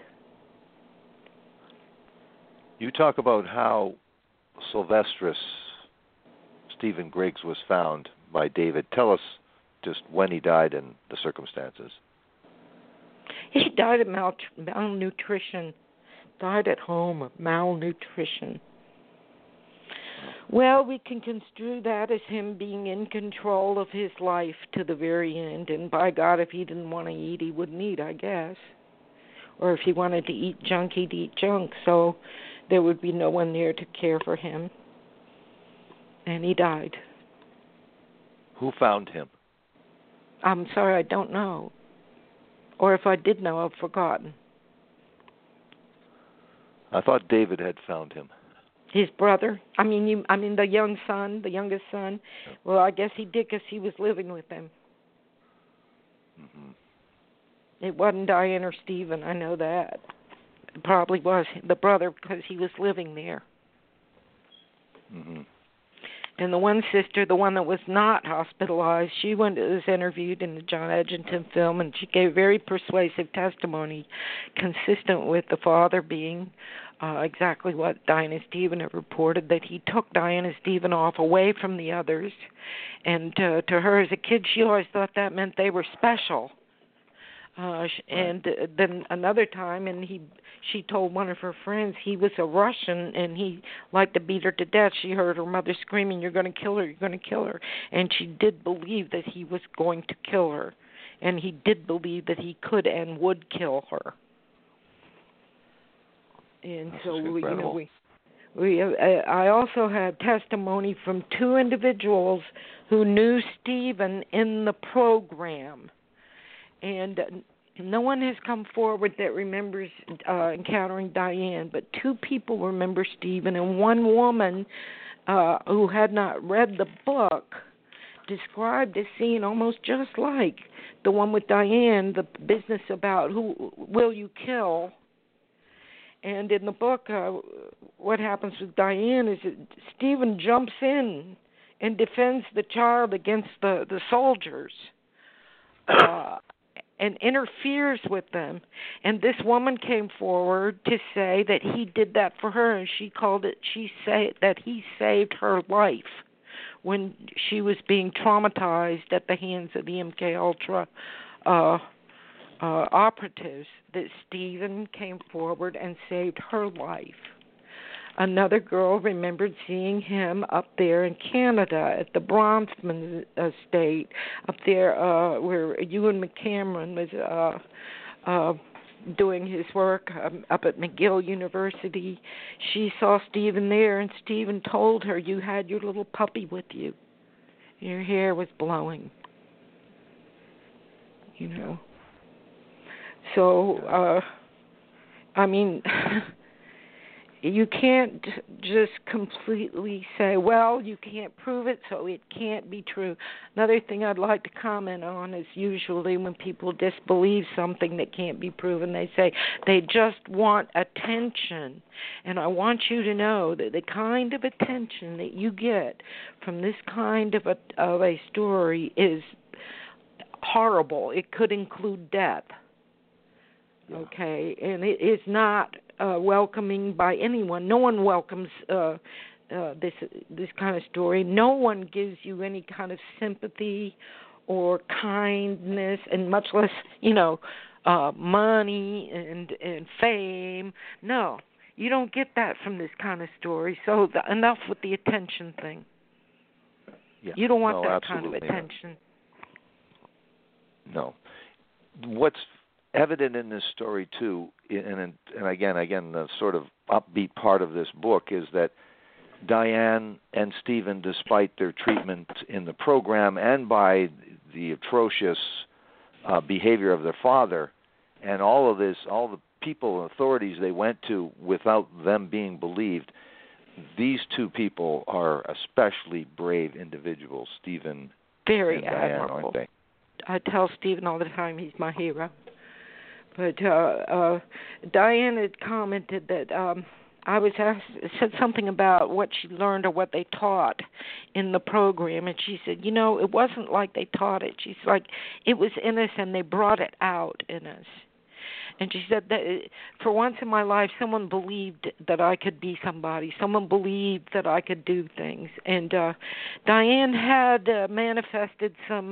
You talk about how Sylvestris Stephen Griggs was found by David. Tell us just when he died and the circumstances. He died of malnutrition. Died at home of malnutrition. Well, we can construe that as him being in control of his life to the very end. And by God, if he didn't want to eat, he wouldn't eat, I guess. Or if he wanted to eat junk, he'd eat junk. So there would be no one there to care for him. And he died. Who found him? I'm sorry, I don't know. Or if I did know, I've forgotten. I thought David had found him. His brother? I mean, the youngest son. Yep. Well, I guess he did because he was living with them. Mm-hmm. It wasn't Diane or Stephen, I know that. It probably was the brother because he was living there. Mm-hmm. And the one sister, the one that was not hospitalized, she was interviewed in the John Edgerton film, and she gave very persuasive testimony consistent with the father being exactly what Diane and Stephen have reported, that he took Diane and Stephen off away from the others. And to her as a kid, she always thought that meant they were special. And then another time, and she told one of her friends he was a Russian and he liked to beat her to death. She heard her mother screaming, "You're going to kill her, you're going to kill her." And she did believe that he was going to kill her. And he did believe that he could and would kill her. And That's so, I also have testimony from two individuals who knew Stephen in the program. And no one has come forward that remembers encountering Diane, but two people remember Stephen, and one woman who had not read the book described a scene almost just like the one with Diane, the business about who will you kill. And in the book, what happens with Diane is that Stephen jumps in and defends the child against the soldiers. And interferes with them. And this woman came forward to say that he did that for her, and she said that he saved her life when she was being traumatized at the hands of the MKUltra operatives, that Stephen came forward and saved her life. Another girl remembered seeing him up there in Canada at the Bronfman estate, up there where Ewan McCameron was doing his work up at McGill University. She saw Stephen there, and Stephen told her, "You had your little puppy with you. Your hair was blowing." You know. So, you can't just completely say, well, you can't prove it, so it can't be true. Another thing I'd like to comment on is usually when people disbelieve something that can't be proven, they say they just want attention. And I want you to know that the kind of attention that you get from this kind of a story is horrible. It could include death. Yeah. Okay, and it is not welcoming by anyone. No one welcomes this kind of story. No one gives you any kind of sympathy or kindness, and much less, money and fame. No, you don't get that from this kind of story. So enough with the attention thing. Yeah. You don't want that kind of attention. No. What's evident in this story too, and again, the sort of upbeat part of this book is that Diane and Stephen, despite their treatment in the program and by the atrocious behavior of their father, and all of this, all the people and authorities they went to without them being believed, these two people are especially brave individuals, Stephen Very and Diane, admirable. aren't they? I tell Stephen all the time he's my hero. But Diane had commented that I was said something about what she learned or what they taught in the program, and she said, it wasn't like they taught it. She's like, it was in us, and they brought it out in us. And she said that for once in my life, someone believed that I could be somebody. Someone believed that I could do things. And Diane had manifested some,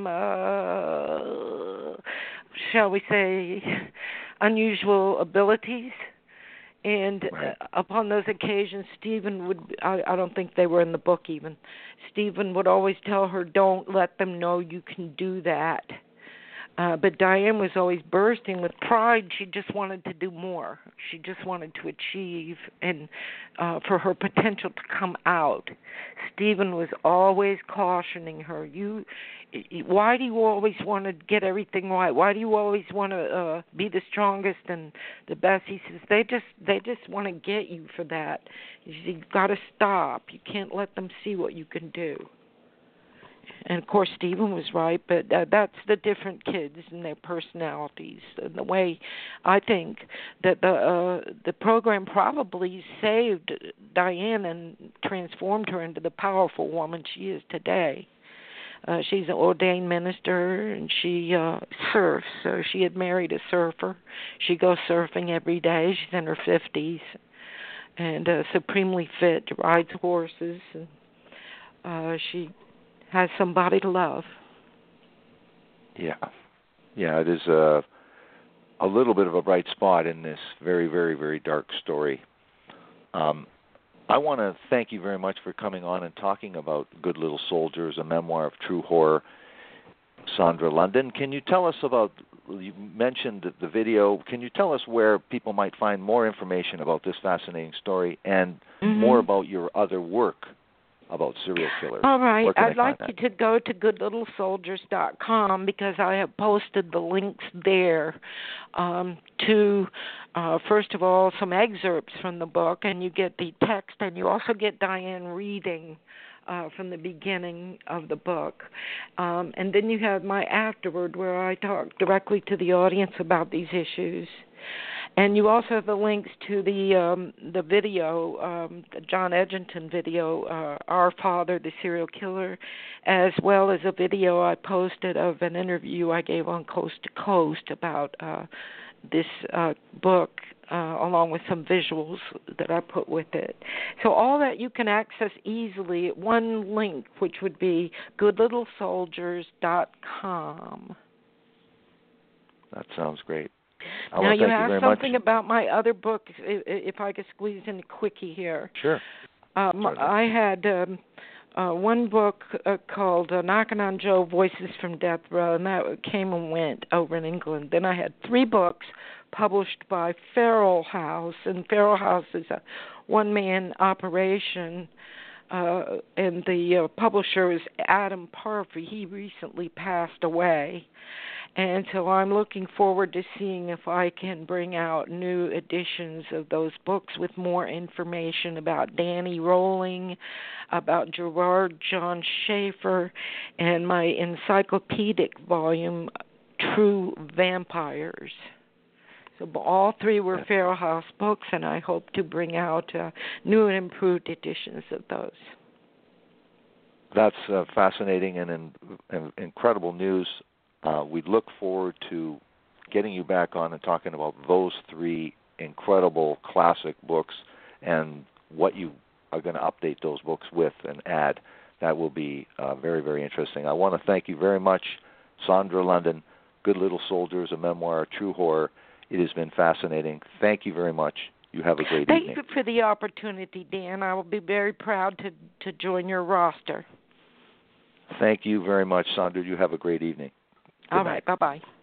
shall we say, unusual abilities. And upon those occasions, Stephen would, I don't think they were in the book even, Stephen would always tell her, don't let them know you can do that. But Diane was always bursting with pride. She just wanted to do more. She just wanted to achieve and for her potential to come out. Stephen was always cautioning her, why do you always want to get everything right? Why do you always want to be the strongest and the best? He says, they just want to get you for that. You've got to stop. You can't let them see what you can do. And, of course, Stephen was right, but that's the different kids and their personalities. And the way I think that the program probably saved Diane and transformed her into the powerful woman she is today. She's an ordained minister, and she surfs. So she had married a surfer. She goes surfing every day. She's in her 50s and supremely fit, rides horses. And she has somebody to love. Yeah, it is a little bit of a bright spot in this very, very, very dark story. I want to thank you very much for coming on and talking about Good Little Soldiers, a memoir of true horror. Sandra London, can you tell us about, you mentioned the video, can you tell us where people might find more information about this fascinating story and more about your other work about serial killers? All right. I'd like you to go to goodlittlesoldiers.com because I have posted the links there to, first of all, some excerpts from the book, and you get the text, and you also get Diane reading from the beginning of the book. And then you have my afterward where I talk directly to the audience about these issues. And you also have the links to the video, the John Edgerton video, Our Father, the Serial Killer, as well as a video I posted of an interview I gave on Coast to Coast about this book, along with some visuals that I put with it. So all that you can access easily at one link, which would be goodlittlesoldiers.com. That sounds great. Now you asked something about my other book, if I could squeeze in a quickie here. Sure. I had one book called Knocking on Joe, Voices from Death Row, and that came and went over in England. Then I had 3 books published by Feral House, and Feral House is a one-man operation, and the publisher is Adam Parfrey. He recently passed away. And so I'm looking forward to seeing if I can bring out new editions of those books with more information about Danny Rolling, about Gerard John Schaefer, and my encyclopedic volume, True Vampires. So all three were Feral House books, and I hope to bring out new and improved editions of those. That's fascinating and incredible news. We look forward to getting you back on and talking about those three incredible classic books and what you are going to update those books with and add. That will be very, very interesting. I want to thank you very much, Sandra London, Good Little Soldiers, a memoir of true horror. It has been fascinating. Thank you very much. You have a great evening. Thank you for the opportunity, Dan. I will be very proud to join your roster. Thank you very much, Sandra. You have a great evening. All right. Bye-bye.